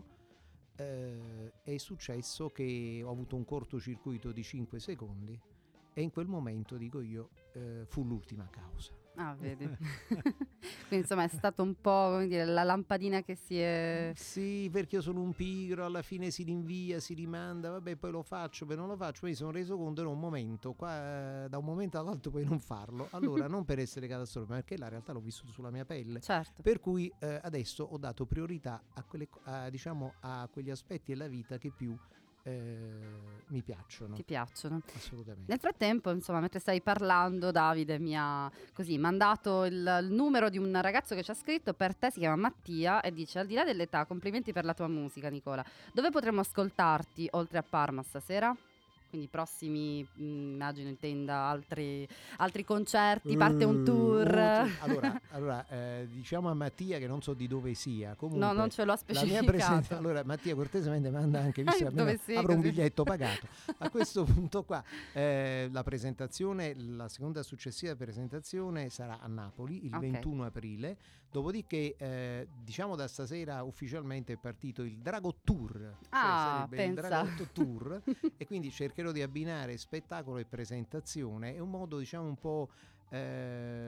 è successo che ho avuto un cortocircuito di 5 secondi e in quel momento, dico io, fu l'ultima causa. Ah, vedi. Quindi insomma è stato un po', come dire, la lampadina che si è... Sì, perché io sono un pigro, alla fine si rinvia, si rimanda, vabbè, poi lo faccio, poi non lo faccio, mi sono reso conto da un momento all'altro puoi non farlo, allora non per essere catastrofico, ma perché la realtà l'ho vissuto sulla mia pelle. Certo. Per cui adesso ho dato priorità a quegli aspetti della vita che più mi piacciono. Ti piacciono? Assolutamente. Nel frattempo, insomma, mentre stai parlando, Davide mi ha così mandato il numero di un ragazzo che ci ha scritto per te, si chiama Mattia e dice: al di là dell'età, complimenti per la tua musica, Nicola. Dove potremo ascoltarti oltre a Parma stasera? Quindi prossimi, immagino intenda altri concerti, parte un tour. Allora diciamo a Mattia che non so di dove sia. Comunque, no, non ce l'ho specificato. La mia presenza, allora Mattia cortesemente manda anche, visto che avrò un biglietto pagato. A questo punto qua la presentazione, la seconda successiva presentazione sarà a Napoli il 21 aprile. Dopodiché diciamo da stasera ufficialmente è partito il Drago Tour. Sarebbe il Drago Tour e quindi cercherò di abbinare spettacolo e presentazione. È un modo, diciamo, un po' non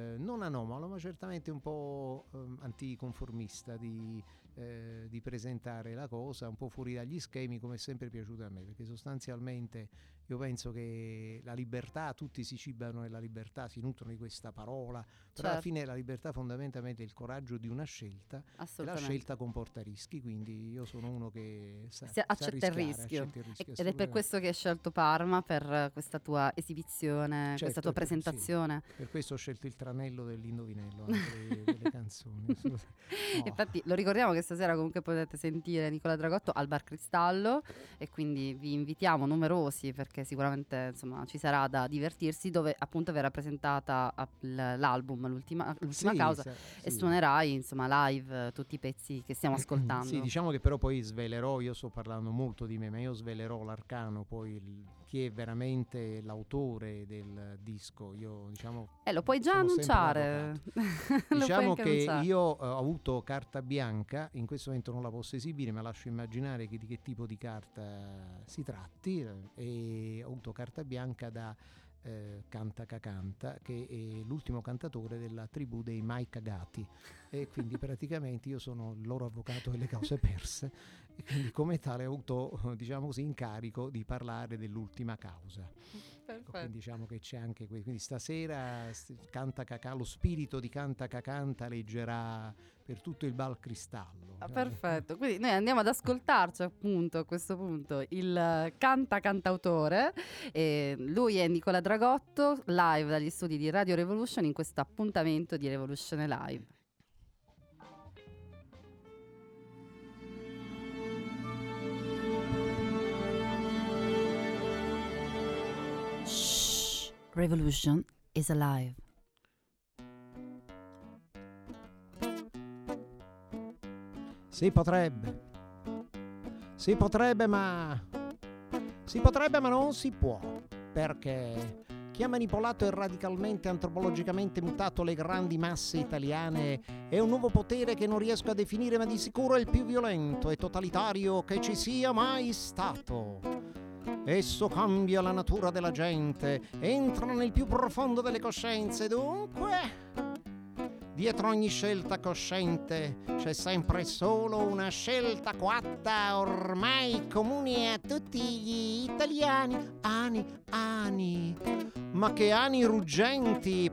no, ma certamente un po' anticonformista di presentare la cosa un po' fuori dagli schemi, come è sempre piaciuto a me, perché sostanzialmente io penso che la libertà, tutti si cibano nella libertà, si nutrono di questa parola, però alla fine la libertà fondamentalmente è il coraggio di una scelta, e la scelta comporta rischi, quindi io sono uno che accetta il rischio. Ed è per questo che hai scelto Parma, per questa tua esibizione, questa tua presentazione. Sì. Per questo ho scelto il tranello dell'indovinello anche delle canzoni. No. Infatti lo ricordiamo che stasera comunque potete sentire Nicola Dragotto al Bar Cristallo, e quindi vi invitiamo numerosi, perché sicuramente insomma ci sarà da divertirsi, dove appunto verrà presentata l'album, l'ultima causa, e suonerai insomma live tutti i pezzi che stiamo ascoltando. Sì, diciamo che però poi svelerò, io sto parlando molto di me, ma io svelerò l'arcano, poi chi è veramente l'autore del disco. Io lo puoi già annunciare. Diciamo che io ho avuto carta bianca, in questo momento non la posso esibire, ma lascio immaginare di che tipo di carta si tratti, e ho avuto carta bianca da Canta Cacanta, che è l'ultimo cantatore della tribù dei mai cagati, e quindi praticamente io sono il loro avvocato delle cause perse, e quindi come tale ho avuto, diciamo così, incarico di parlare dell'ultima causa. Ecco, quindi diciamo che c'è anche quindi stasera Canta Cacà, lo spirito di Canta Cacanta leggerà per tutto il Bar Cristallo. Perfetto, quindi noi andiamo ad ascoltarci appunto a questo punto il cantautore, e lui è Nicola Dragotto, live dagli studi di Radio Revolution in questo appuntamento di Revolution Live. Shh, Revolution is alive. Si potrebbe, ma non si può, perché chi ha manipolato e radicalmente antropologicamente mutato le grandi masse italiane è un nuovo potere che non riesco a definire, ma di sicuro è il più violento e totalitario che ci sia mai stato. Esso cambia la natura della gente, entra nel più profondo delle coscienze, dunque dietro ogni scelta cosciente c'è sempre solo una scelta coatta, ormai comune a tutti gli italiani. Ani, ma che ani ruggenti!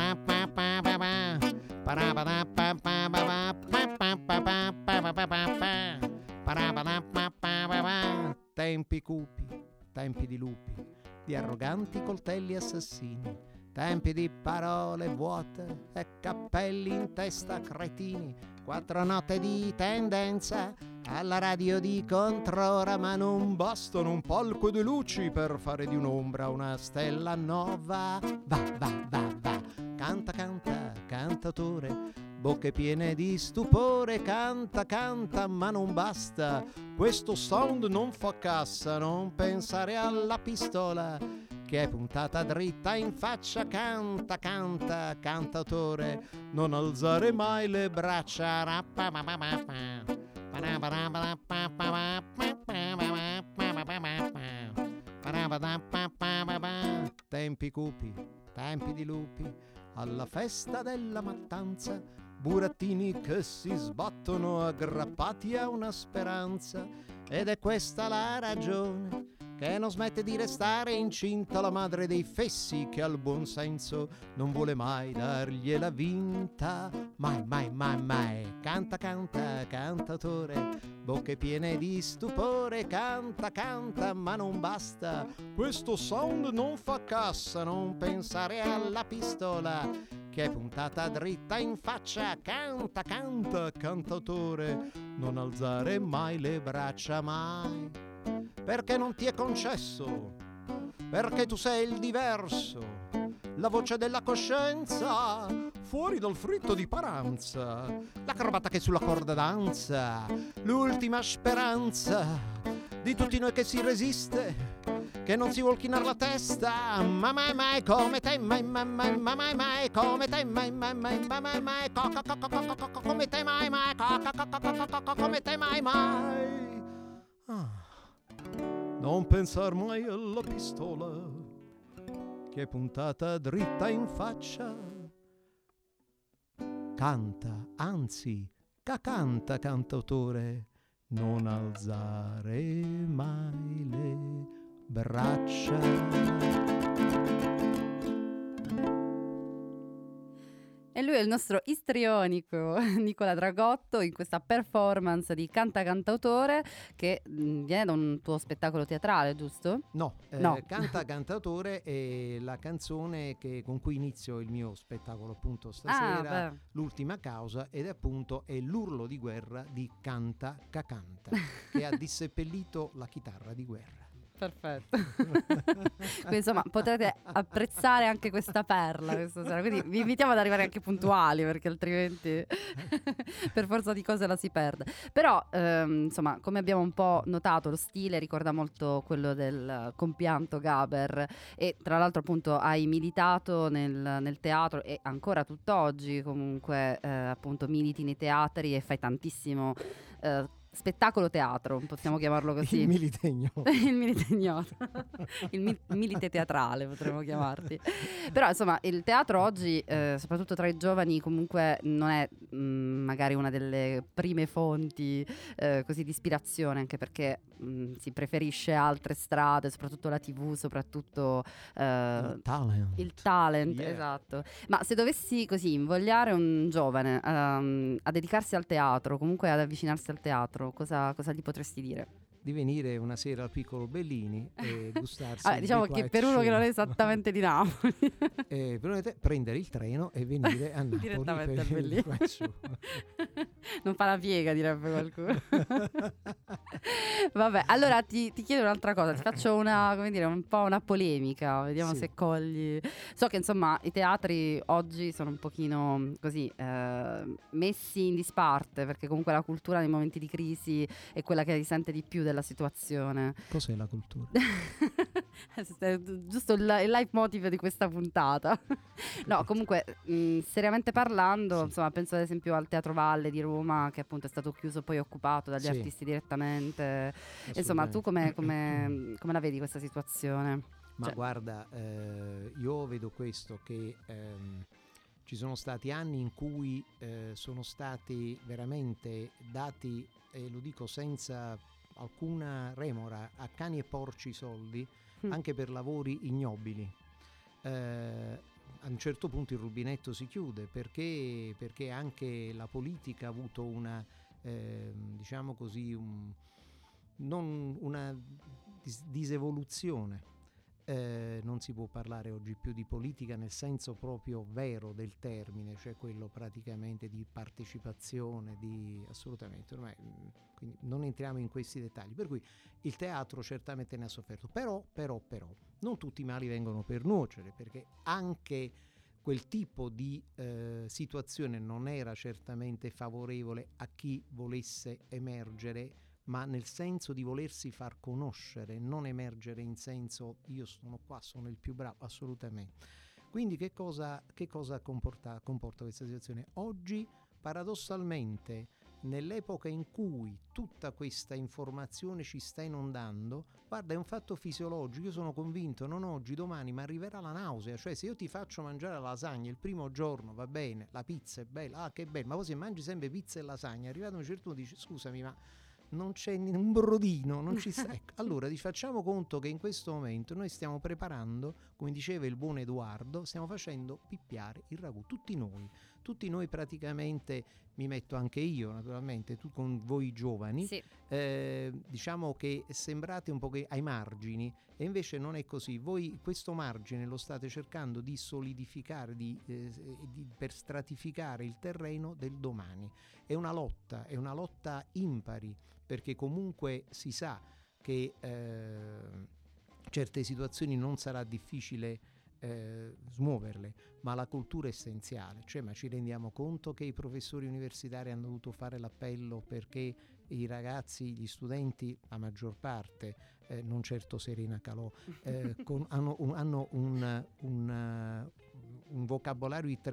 Tempi cupi, tempi di lupi, di arroganti coltelli assassini, tempi di parole vuote e cappelli in testa cretini, 4 note di tendenza alla radio di controra, ma non bastano un palco e 2 luci per fare di un'ombra una stella nuova. Va, canta, cantatore, bocche piene di stupore, canta, ma non basta, questo sound non fa cassa, non pensare alla pistola che è puntata dritta in faccia, canta, cantatore, non alzare mai le braccia. Tempi cupi, tempi di lupi, alla festa della mattanza, burattini che si sbattono aggrappati a una speranza, ed è questa la ragione che non smette di restare incinta la madre dei fessi, che al buon senso non vuole mai dargliela vinta. Mai. Canta, cantatore, bocche piene di stupore, canta, ma non basta, questo sound non fa cassa, non pensare alla pistola che è puntata dritta in faccia, canta, cantatore, non alzare mai le braccia, mai, perché non ti è concesso, perché tu sei il diverso, la voce della coscienza, fuori dal fritto di Paranza, la cravatta che sulla corda danza, l'ultima speranza di tutti noi che si resiste, che non si vuol chinare la testa, ma mai come te, mai come te, mai come te, mai come te, mai. Non pensar mai alla pistola che è puntata dritta in faccia, canta, anzi, canta cantautore, non alzare mai le braccia. E lui è il nostro istrionico Nicola Dragotto in questa performance di Canta Cantautore che viene da un tuo spettacolo teatrale, giusto? No, No. Canta Cantautore è la canzone con cui inizio il mio spettacolo appunto stasera, beh. L'ultima causa, ed appunto è l'urlo di guerra di Canta Cacanta che ha disseppellito la chitarra di guerra. Perfetto. Quindi, insomma, potrete apprezzare anche questa perla questa sera. Quindi vi invitiamo ad arrivare anche puntuali, perché altrimenti per forza di cose la si perde. Però, insomma, come abbiamo un po' notato, lo stile ricorda molto quello del compianto Gaber. E tra l'altro, appunto, hai militato nel teatro e ancora tutt'oggi comunque appunto militi nei teatri e fai tantissimo spettacolo teatro, possiamo chiamarlo così. Il militegno. Il militegno. Il milite teatrale potremmo chiamarti. Però insomma il teatro oggi, soprattutto tra i giovani, comunque non è magari una delle prime fonti così di ispirazione, anche perché si preferisce altre strade, soprattutto la TV, soprattutto Il talent. il talent, Yeah. esatto. Ma se dovessi così invogliare un giovane a dedicarsi al teatro, comunque ad avvicinarsi al teatro, cosa gli potresti dire? Di venire una sera al Piccolo Bellini e gustarsi il Diciamo Be che Quiet per uno che non è Show. esattamente di Napoli Prendere il treno e venire a Napoli direttamente per a il Be Bellini. Quiet Show. Non fa la piega, direbbe qualcuno. Vabbè, allora ti chiedo un'altra cosa, ti faccio un po' una polemica, vediamo Sì. se cogli. So che insomma i teatri oggi sono un pochino così messi in disparte, perché comunque la cultura nei momenti di crisi è quella che risente di più della situazione. Cos'è la cultura? Giusto il leitmotiv di questa puntata. No, comunque seriamente parlando, Sì. insomma, penso ad esempio al Teatro Valle di Roma, che appunto è stato chiuso poi occupato dagli Sì. artisti direttamente. Insomma, tu come la vedi questa situazione? Ma Cioè- guarda, io vedo questo, che ci sono stati anni in cui sono stati veramente dati, e lo dico senza alcuna remora, a cani e porci soldi, anche per lavori ignobili. A un certo punto il rubinetto si chiude perché anche la politica ha avuto una, diciamo così, non una disevoluzione. Non si può parlare oggi più di politica nel senso proprio vero del termine, cioè quello praticamente di partecipazione, assolutamente, ormai, quindi non entriamo in questi dettagli, per cui il teatro certamente ne ha sofferto, però non tutti i mali vengono per nuocere, perché anche quel tipo di situazione non era certamente favorevole a chi volesse emergere, ma nel senso di volersi far conoscere, non emergere in senso io sono qua, sono il più bravo, assolutamente. Quindi che cosa comporta questa situazione? Oggi, paradossalmente, nell'epoca in cui tutta questa informazione ci sta inondando, guarda, è un fatto fisiologico, io sono convinto, non oggi, domani, ma arriverà la nausea, cioè se io ti faccio mangiare la lasagna il primo giorno, va bene, la pizza è bella, che bello, ma poi se mangi sempre pizza e lasagna, arrivato a un certo punto dici, scusami, ma non c'è un brodino, non ci sta. Ecco, allora facciamo conto che in questo momento noi stiamo preparando, come diceva il buon Edoardo, stiamo facendo pippiare il ragù, tutti noi praticamente, mi metto anche io naturalmente, tu con voi giovani, Sì. diciamo che sembrate un po' ai margini e invece non è così, voi questo margine lo state cercando di solidificare, per stratificare il terreno del domani. È una lotta impari, perché comunque si sa che certe situazioni non sarà difficile smuoverle, ma la cultura è essenziale, cioè ma ci rendiamo conto che i professori universitari hanno dovuto fare l'appello perché i ragazzi, gli studenti, la maggior parte, non certo Serena Calò, hanno un vocabolario di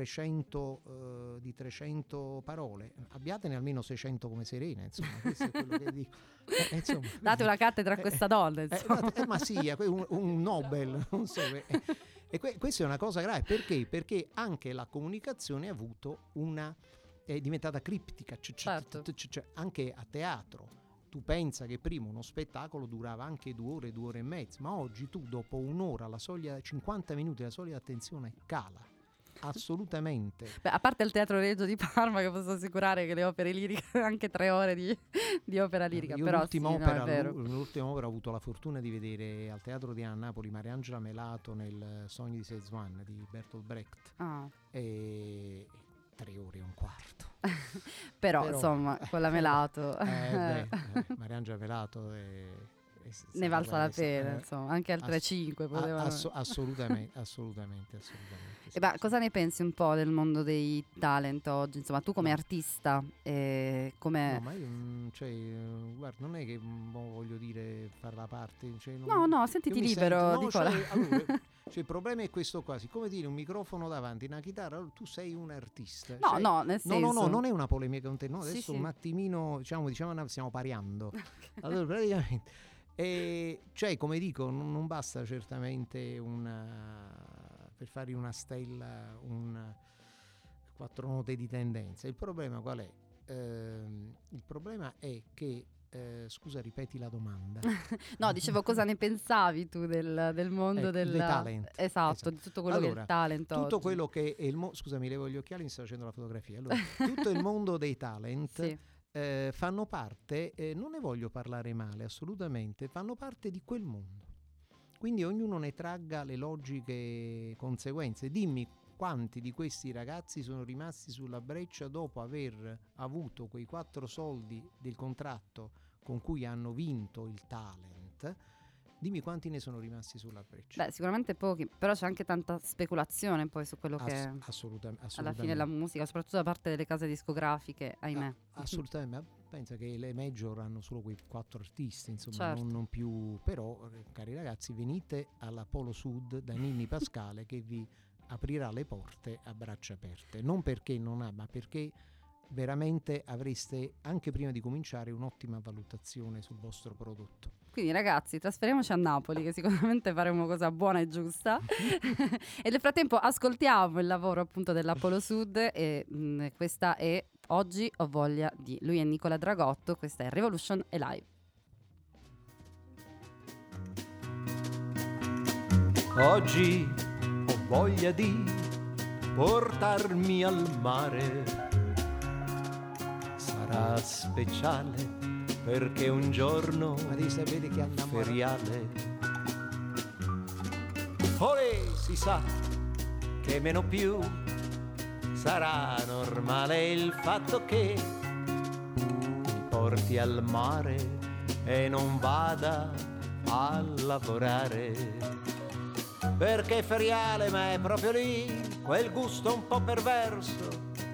300 parole, abbiatene almeno 600 come Serena, insomma, questo è quello che dico. Insomma, Date una cattedra a questa donna, insomma. ma sì, un Nobel, non so. E questa è una cosa grave, perché anche la comunicazione ha avuto è diventata criptica, Certo. anche a teatro. Tu pensa che prima uno spettacolo durava anche 2 ore e mezza, ma oggi tu dopo un'ora, la soglia 50 minuti, la soglia di attenzione cala. Assolutamente. Beh, a parte il Teatro Regio di Parma, che posso assicurare che le opere liriche, anche 3 ore di opera lirica. Io Però l'ultima sì, no, opera, è vero. l'ultima opera ho avuto la fortuna di vedere al Teatro di Napoli Mariangela Melato nel Sogni di Sezwan di Bertolt Brecht, Ah. e 3 ore e un quarto. Però insomma, con la Melato Mariangela Melato ne valsa la pena, insomma, anche al 3-5 potevano. Assolutamente. E beh, cosa ne pensi un po' del mondo dei talent oggi? Insomma, tu come artista, come... No, ma io, guarda, non è che voglio dire far la parte. No, sentiti libero, Nicola. Allora, il problema è questo qua, siccome tieni un microfono davanti, una chitarra, allora tu sei un artista. No, nel senso... No, non è una polemica con te, no, adesso Sì. un attimino, diciamo stiamo pariando. Allora, praticamente, come dico, non basta certamente per fare una stella, 4 note di tendenza. Il problema qual è? Il problema è che scusa, ripeti la domanda. No, dicevo, cosa ne pensavi tu del mondo del talent? Esatto, di tutto quello che è il talent tutto oggi. quello che è scusami, levo gli occhiali, mi sto facendo la fotografia. Allora, tutto il mondo dei talent Sì. fanno parte, non ne voglio parlare male assolutamente, fanno parte di quel mondo. Quindi ognuno ne tragga le logiche conseguenze. Dimmi quanti di questi ragazzi sono rimasti sulla breccia dopo aver avuto quei 4 soldi del contratto con cui hanno vinto il talent. Dimmi quanti ne sono rimasti sulla breccia. Beh, sicuramente pochi, però c'è anche tanta speculazione poi su quello che è assolutamente. alla fine la musica, soprattutto da parte delle case discografiche, ahimè. Assolutamente, ma pensa che le major hanno solo quei 4 artisti, insomma, Certo. non più. Però, cari ragazzi, venite alla Polo Sud da Ninni Pascale che vi aprirà le porte a braccia aperte. Non perché non ha, ma perché veramente avreste, anche prima di cominciare, un'ottima valutazione sul vostro prodotto. Quindi ragazzi, trasferiamoci a Napoli, che sicuramente faremo cosa buona e giusta. E nel frattempo ascoltiamo il lavoro appunto della Polo Sud e questa è Oggi ho voglia di. Lui è Nicola Dragotto, questa è Revolution e Live. Oggi ho voglia di portarmi al mare. Sarà speciale perché un giorno Ma devi sapere che andiamo feriale. Olè, si sa che meno più sarà normale il fatto che ti porti al mare e non vada a lavorare. Perché è feriale, ma è proprio lì quel gusto un po' perverso,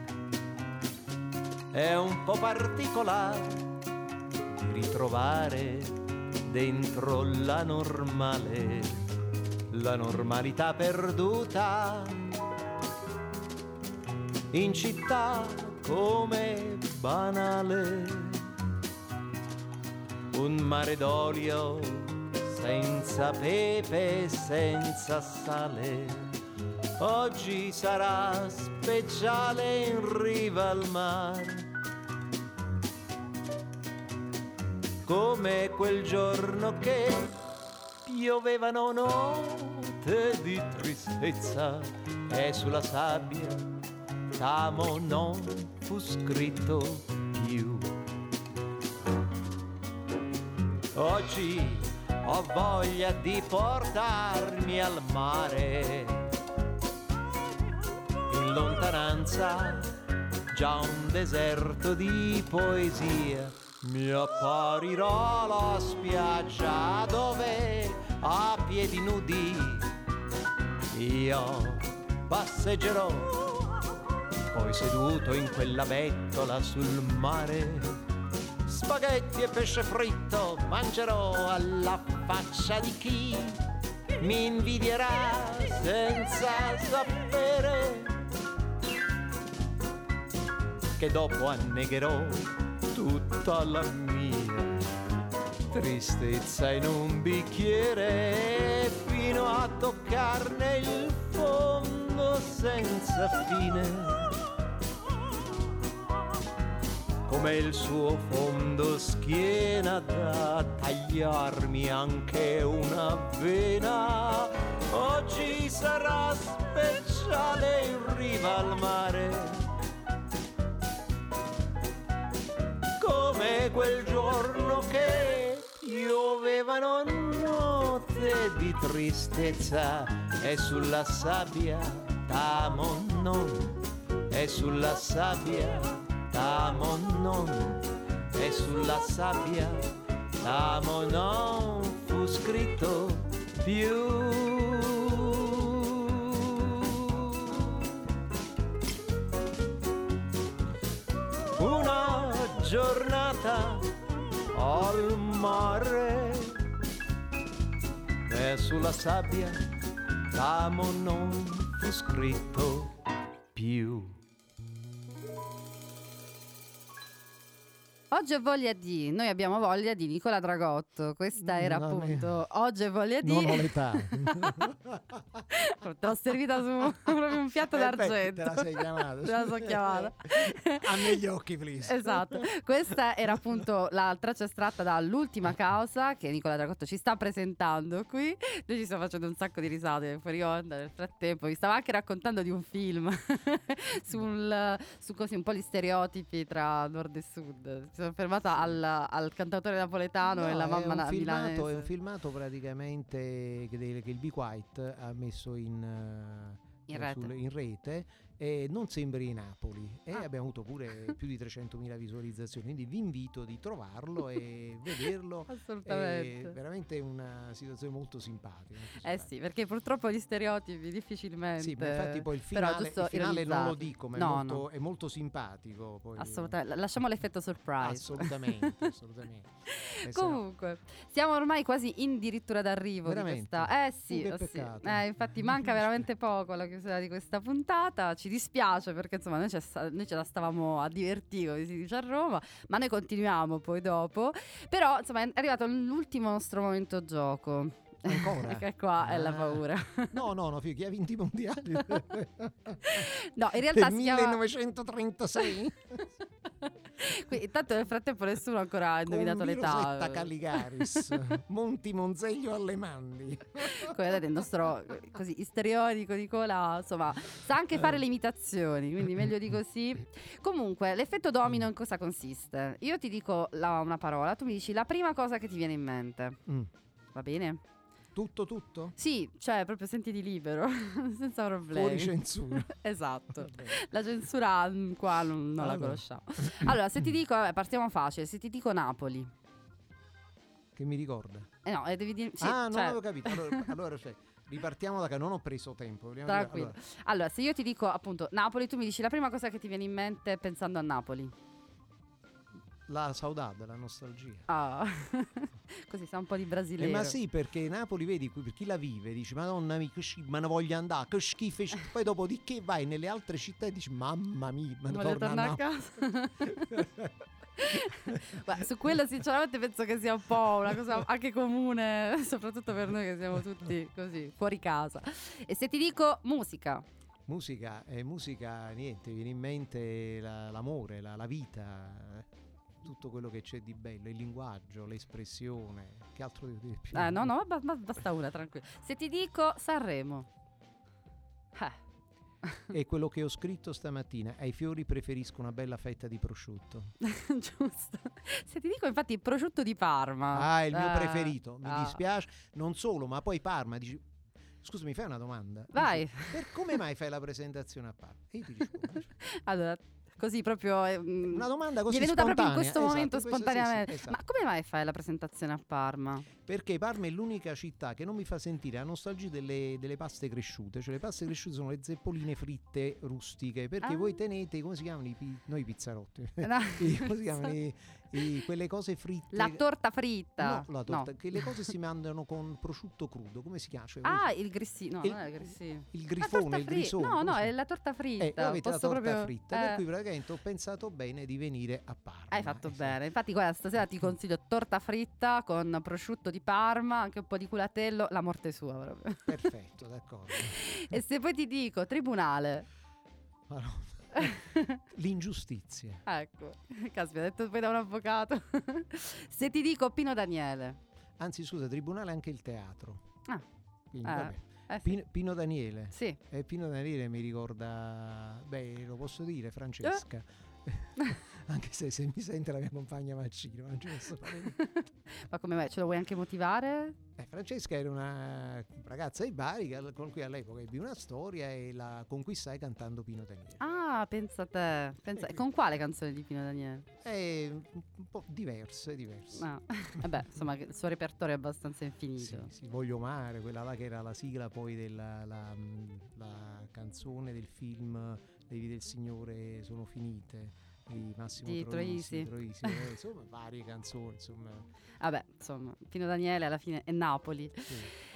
è un po' particolare di ritrovare dentro la normale, la normalità perduta in città come banale. Un mare d'olio senza pepe e senza sale, oggi sarà speciale in riva al mare, come quel giorno che piovevano note di tristezza e sulla sabbia t'amo non fu scritto più. Oggi ho voglia di portarmi al mare, in lontananza già un deserto di poesia. Mi apparirà la spiaggia dove a piedi nudi io passeggerò, poi seduto in quella bettola sul mare, spaghetti e pesce fritto mangerò alla faccia di chi mi invidierà senza sapere che dopo annegherò tutta la mia tristezza in un bicchiere fino a toccarne il fondo senza fine, come il suo fondo schiena da tagliarmi anche una vena. Oggi sarà speciale in riva al mare, come quel giorno che piovevano note di tristezza, e sulla sabbia Tamonnon, e sulla sabbia Tamonnon, e sulla sabbia Tamonnon fu scritto più. Una giornata al mare, e sulla sabbia Tamonnon fu scritto più. Oggi ho voglia di, noi abbiamo voglia di Nicola Dragotto, questa era appunto Oggi ho voglia di... Non ho l'età. Te l'ho servita su proprio un piatto d'argento. Te la sei chiamata. Te la so chiamata. A negli occhi, please. Esatto, questa era appunto la traccia estratta dall'ultima causa che Nicola Dragotto ci sta presentando qui. Noi ci stiamo facendo un sacco di risate fuori onda nel frattempo. Vi stavo anche raccontando di un film su così un po' gli stereotipi tra nord e sud. Mi sono fermata al cantautore napoletano e la mamma milanese. È un filmato praticamente che il Be Quiet ha messo in rete, e non sembri Napoli, e abbiamo avuto pure più di 300.000 visualizzazioni, quindi vi invito di trovarlo e vederlo. Assolutamente. È veramente una situazione molto simpatica. Sì, perché purtroppo gli stereotipi difficilmente. Sì, ma infatti poi il finale non lo dico, ma è molto simpatico poi. Assolutamente, lasciamo l'effetto surprise. Assolutamente. Comunque siamo ormai quasi addirittura d'arrivo veramente? Di questa. Sì. Infatti manca veramente poco alla chiusura di questa puntata. Ci dispiace perché insomma noi ce la stavamo a divertire, come si dice a Roma, ma noi continuiamo poi dopo. Però insomma è arrivato l'ultimo nostro momento gioco. Ancora? Perché qua è la paura. No, chi ha vinto i mondiali? No, in realtà del 1936. Intanto nel frattempo nessuno ancora ha indovinato l'età. Rosetta Caligaris, Monti Monzeglio alle Mandi. Come vedete il nostro così isterionico Nicola insomma sa anche fare le imitazioni, quindi meglio di così. Comunque l'effetto domino in cosa consiste? Io ti dico una parola, tu mi dici la prima cosa che ti viene in mente. Va bene? Tutto? Sì, cioè proprio sentiti libero, senza problemi. Fuori censura. Esatto. La censura qua non la conosciamo. Allora, se ti dico, partiamo facile, se ti dico Napoli. Che mi ricorda? No, devi dire... Sì, non avevo capito. Allora ripartiamo da che non ho preso tempo. Tranquillo. Allora, se io ti dico appunto Napoli, tu mi dici la prima cosa che ti viene in mente pensando a Napoli. La saudade, la nostalgia. Così sa un po' di brasileiro. Ma sì, perché Napoli, vedi, per chi la vive dici Madonna mia, ma ne voglio andare, che schifo. Poi dopo di che vai nelle altre città e dici mamma mia, ma ne torno a casa. Beh, su quello sinceramente penso che sia un po' una cosa anche comune, soprattutto per noi che siamo tutti così fuori casa. E se ti dico musica niente, viene in mente l'amore, la vita, tutto quello che c'è di bello, il linguaggio, l'espressione. Che altro devo dire più? No, basta una, tranquillo. Se ti dico Sanremo. È quello che ho scritto stamattina. Ai fiori preferisco una bella fetta di prosciutto. Giusto. Se ti dico infatti il prosciutto di Parma. È il mio preferito. Mi dispiace. Non solo, ma poi Parma dici... Scusa, mi fai una domanda? Vai. Come mai fai la presentazione a Parma? E io ti rispondo. Allora, così proprio una domanda così mi è venuta spontanea. Proprio in questo momento spontaneamente. Esatto. Ma come mai fai la presentazione a Parma? Perché Parma è l'unica città che non mi fa sentire la nostalgia delle paste cresciute. Cioè le paste cresciute sono le zeppoline fritte rustiche. Perché voi tenete, come si chiamano noi pizzarotti? No. Come si chiamano quelle cose fritte. La torta fritta. No, la torta, no. che le cose si mangiano con prosciutto crudo, come si chiama? Cioè, Il grissino, il- non è il grissino. il La grifone, torta il fritta. grisone. No, come si è chiama? la torta fritta. Voi avete la Posso torta proprio- fritta, per cui praticamente ho pensato bene di venire a Parma. Hai fatto Esatto. bene. Infatti, guarda, stasera ti consiglio torta fritta con prosciutto di Parma, anche un po' di culatello, la morte sua proprio. Perfetto, d'accordo. E se poi ti dico tribunale, Ma no. L'ingiustizia. ecco, caspita, detto poi da un avvocato. Se ti dico Pino Daniele, Anzi, scusa, tribunale è anche il teatro. Ah. Quindi, Eh, vabbè. sì. Pino Daniele. Sì. Pino Daniele mi ricorda, beh, lo posso dire, Francesca. Anche se mi sente la mia compagna Mancino, non ci posso fare niente. Ma come mai? Ce lo vuoi anche motivare? Francesca era una ragazza di Bari con cui all'epoca ebbi una storia e la conquistai cantando Pino Daniele. Ah, pensa a te. Pensa... Con quale canzone di Pino Daniele? È un po' diverse. No. Vabbè, insomma, il suo repertorio è abbastanza infinito. Sì, Voglio Mare, quella là che era la sigla poi della la canzone del film Le vite del Signore sono finite di Massimo Di Troisi, insomma varie canzoni, insomma. Vabbè, insomma, Pino Daniele alla fine è Napoli. Sì.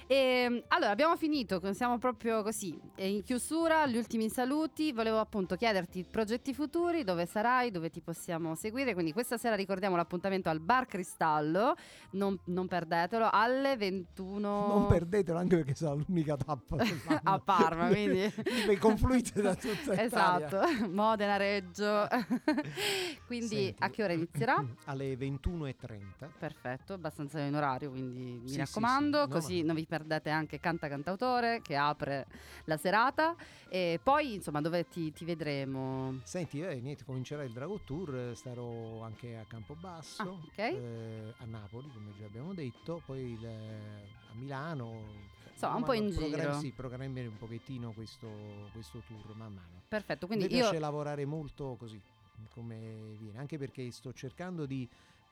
E allora abbiamo finito, siamo proprio così. E in chiusura, gli ultimi saluti. Volevo appunto chiederti progetti futuri, dove sarai, dove ti possiamo seguire. Quindi questa sera ricordiamo l'appuntamento al Bar Cristallo, non perdetelo, alle 21. Non perdetelo, anche perché sarà l'unica tappa a Parma, quindi confluite da tutta Italia. esatto, Modena, Reggio. Quindi Senti, a che ora inizierà? Alle 21:30. Perfetto, abbastanza in orario, quindi mi Sì, raccomando, sì, sì. No, così ma- non vi perdete anche Canta Cantautore che apre la serata. E poi insomma dove ti vedremo? Senti, niente, comincerà il Drago Tour, starò anche a Campobasso, Ah, ok. a Napoli, come già abbiamo detto, poi a Milano. Insomma, un po' in giro. Sì, programmeremo un pochettino questo tour man mano. Perfetto, Mi quindi piace io lavorare molto così, come viene, anche perché sto cercando di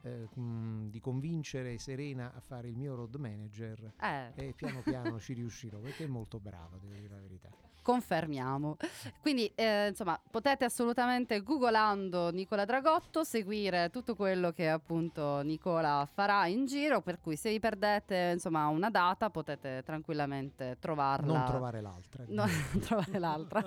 convincere Serena a fare il mio road manager e piano piano ci riuscirò, perché è molto brava, devo dire la verità. confermiamo. Quindi insomma potete assolutamente, googolando Nicola Dragotto, seguire tutto quello che appunto Nicola farà in giro, per cui se vi perdete insomma una data potete tranquillamente trovarla. Non trovare l'altra. No, non trovare l'altra.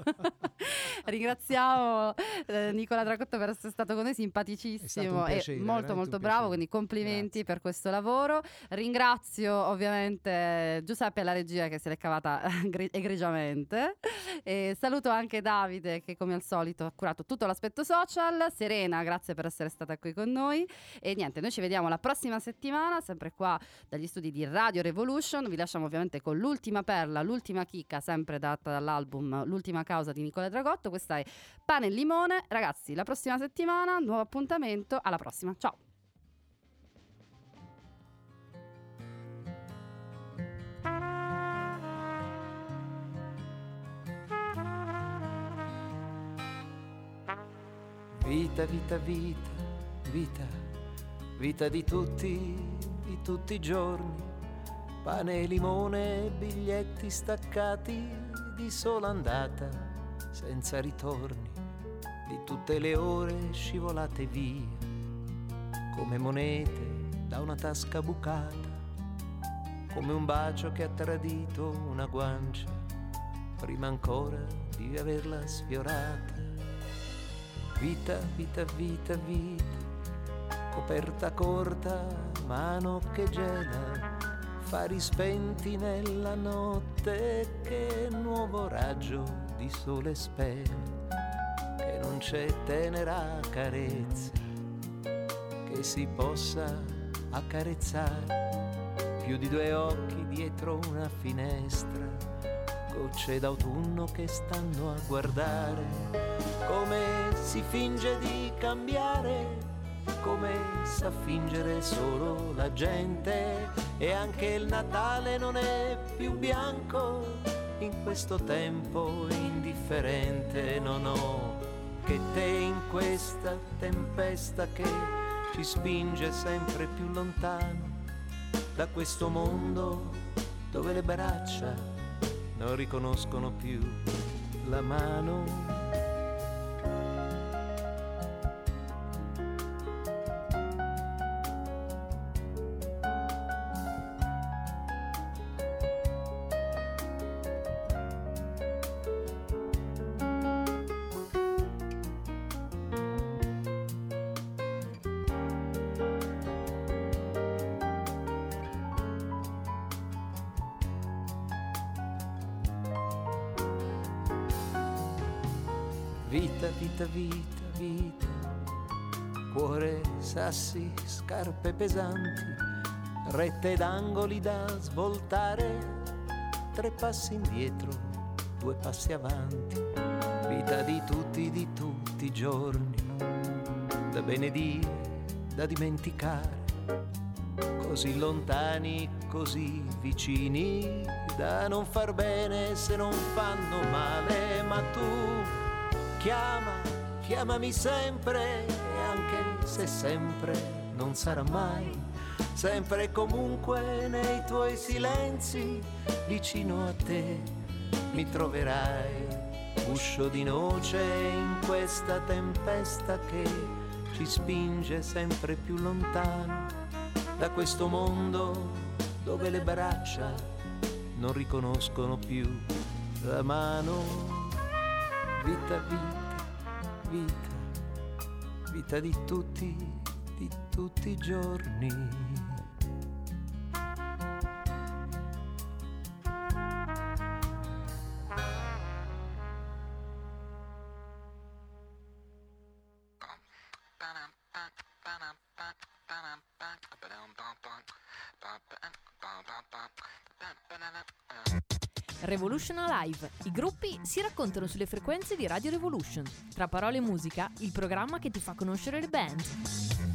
Ringraziamo Nicola Dragotto per essere stato con noi, simpaticissimo e piacere, molto molto bravo, quindi complimenti per questo lavoro. Ringrazio ovviamente Giuseppe alla regia che se l'è cavata egregiamente, e saluto anche Davide che come al solito ha curato tutto l'aspetto social. Serena, grazie per essere stata qui con noi e niente, noi ci vediamo la prossima settimana sempre qua dagli studi di Radio Revolution. Vi lasciamo ovviamente con l'ultima perla, l'ultima chicca sempre data dall'album L'ultima causa di Nicola Dragotto. Questa è Pane e Limone. Ragazzi, la prossima settimana nuovo appuntamento, alla prossima, ciao. Vita, vita, vita, vita, vita di tutti i giorni, pane e limone, biglietti staccati di sola andata, senza ritorni, di tutte le ore scivolate via, come monete da una tasca bucata, come un bacio che ha tradito una guancia, prima ancora di averla sfiorata. Vita, vita, vita, vita, coperta corta, mano che gela, fari spenti nella notte, che nuovo raggio di sole spera, che non c'è tenera carezza che si possa accarezzare, più di due occhi dietro una finestra, gocce d'autunno che stanno a guardare, come si finge di cambiare, come sa fingere solo la gente, e anche il Natale non è più bianco in questo tempo indifferente. Non ho che te in questa tempesta che ci spinge sempre più lontano da questo mondo dove le braccia non riconoscono più la mano. Vita, vita, vita, vita, cuore, sassi, scarpe pesanti, rette ed angoli da svoltare, 3 passi indietro, 2 passi avanti, vita di tutti i giorni, da benedire, da dimenticare, così lontani, così vicini, da non far bene se non fanno male, ma tu chiamami sempre, e anche se sempre non sarà mai, sempre e comunque nei tuoi silenzi, vicino a te mi troverai, uscio di noce in questa tempesta che ci spinge sempre più lontano da questo mondo dove le braccia non riconoscono più la mano. Vita, vita, vita, vita di tutti i giorni. Revolution Alive. I gruppi si raccontano sulle frequenze di Radio Revolution. Tra parole e musica, il programma che ti fa conoscere le band.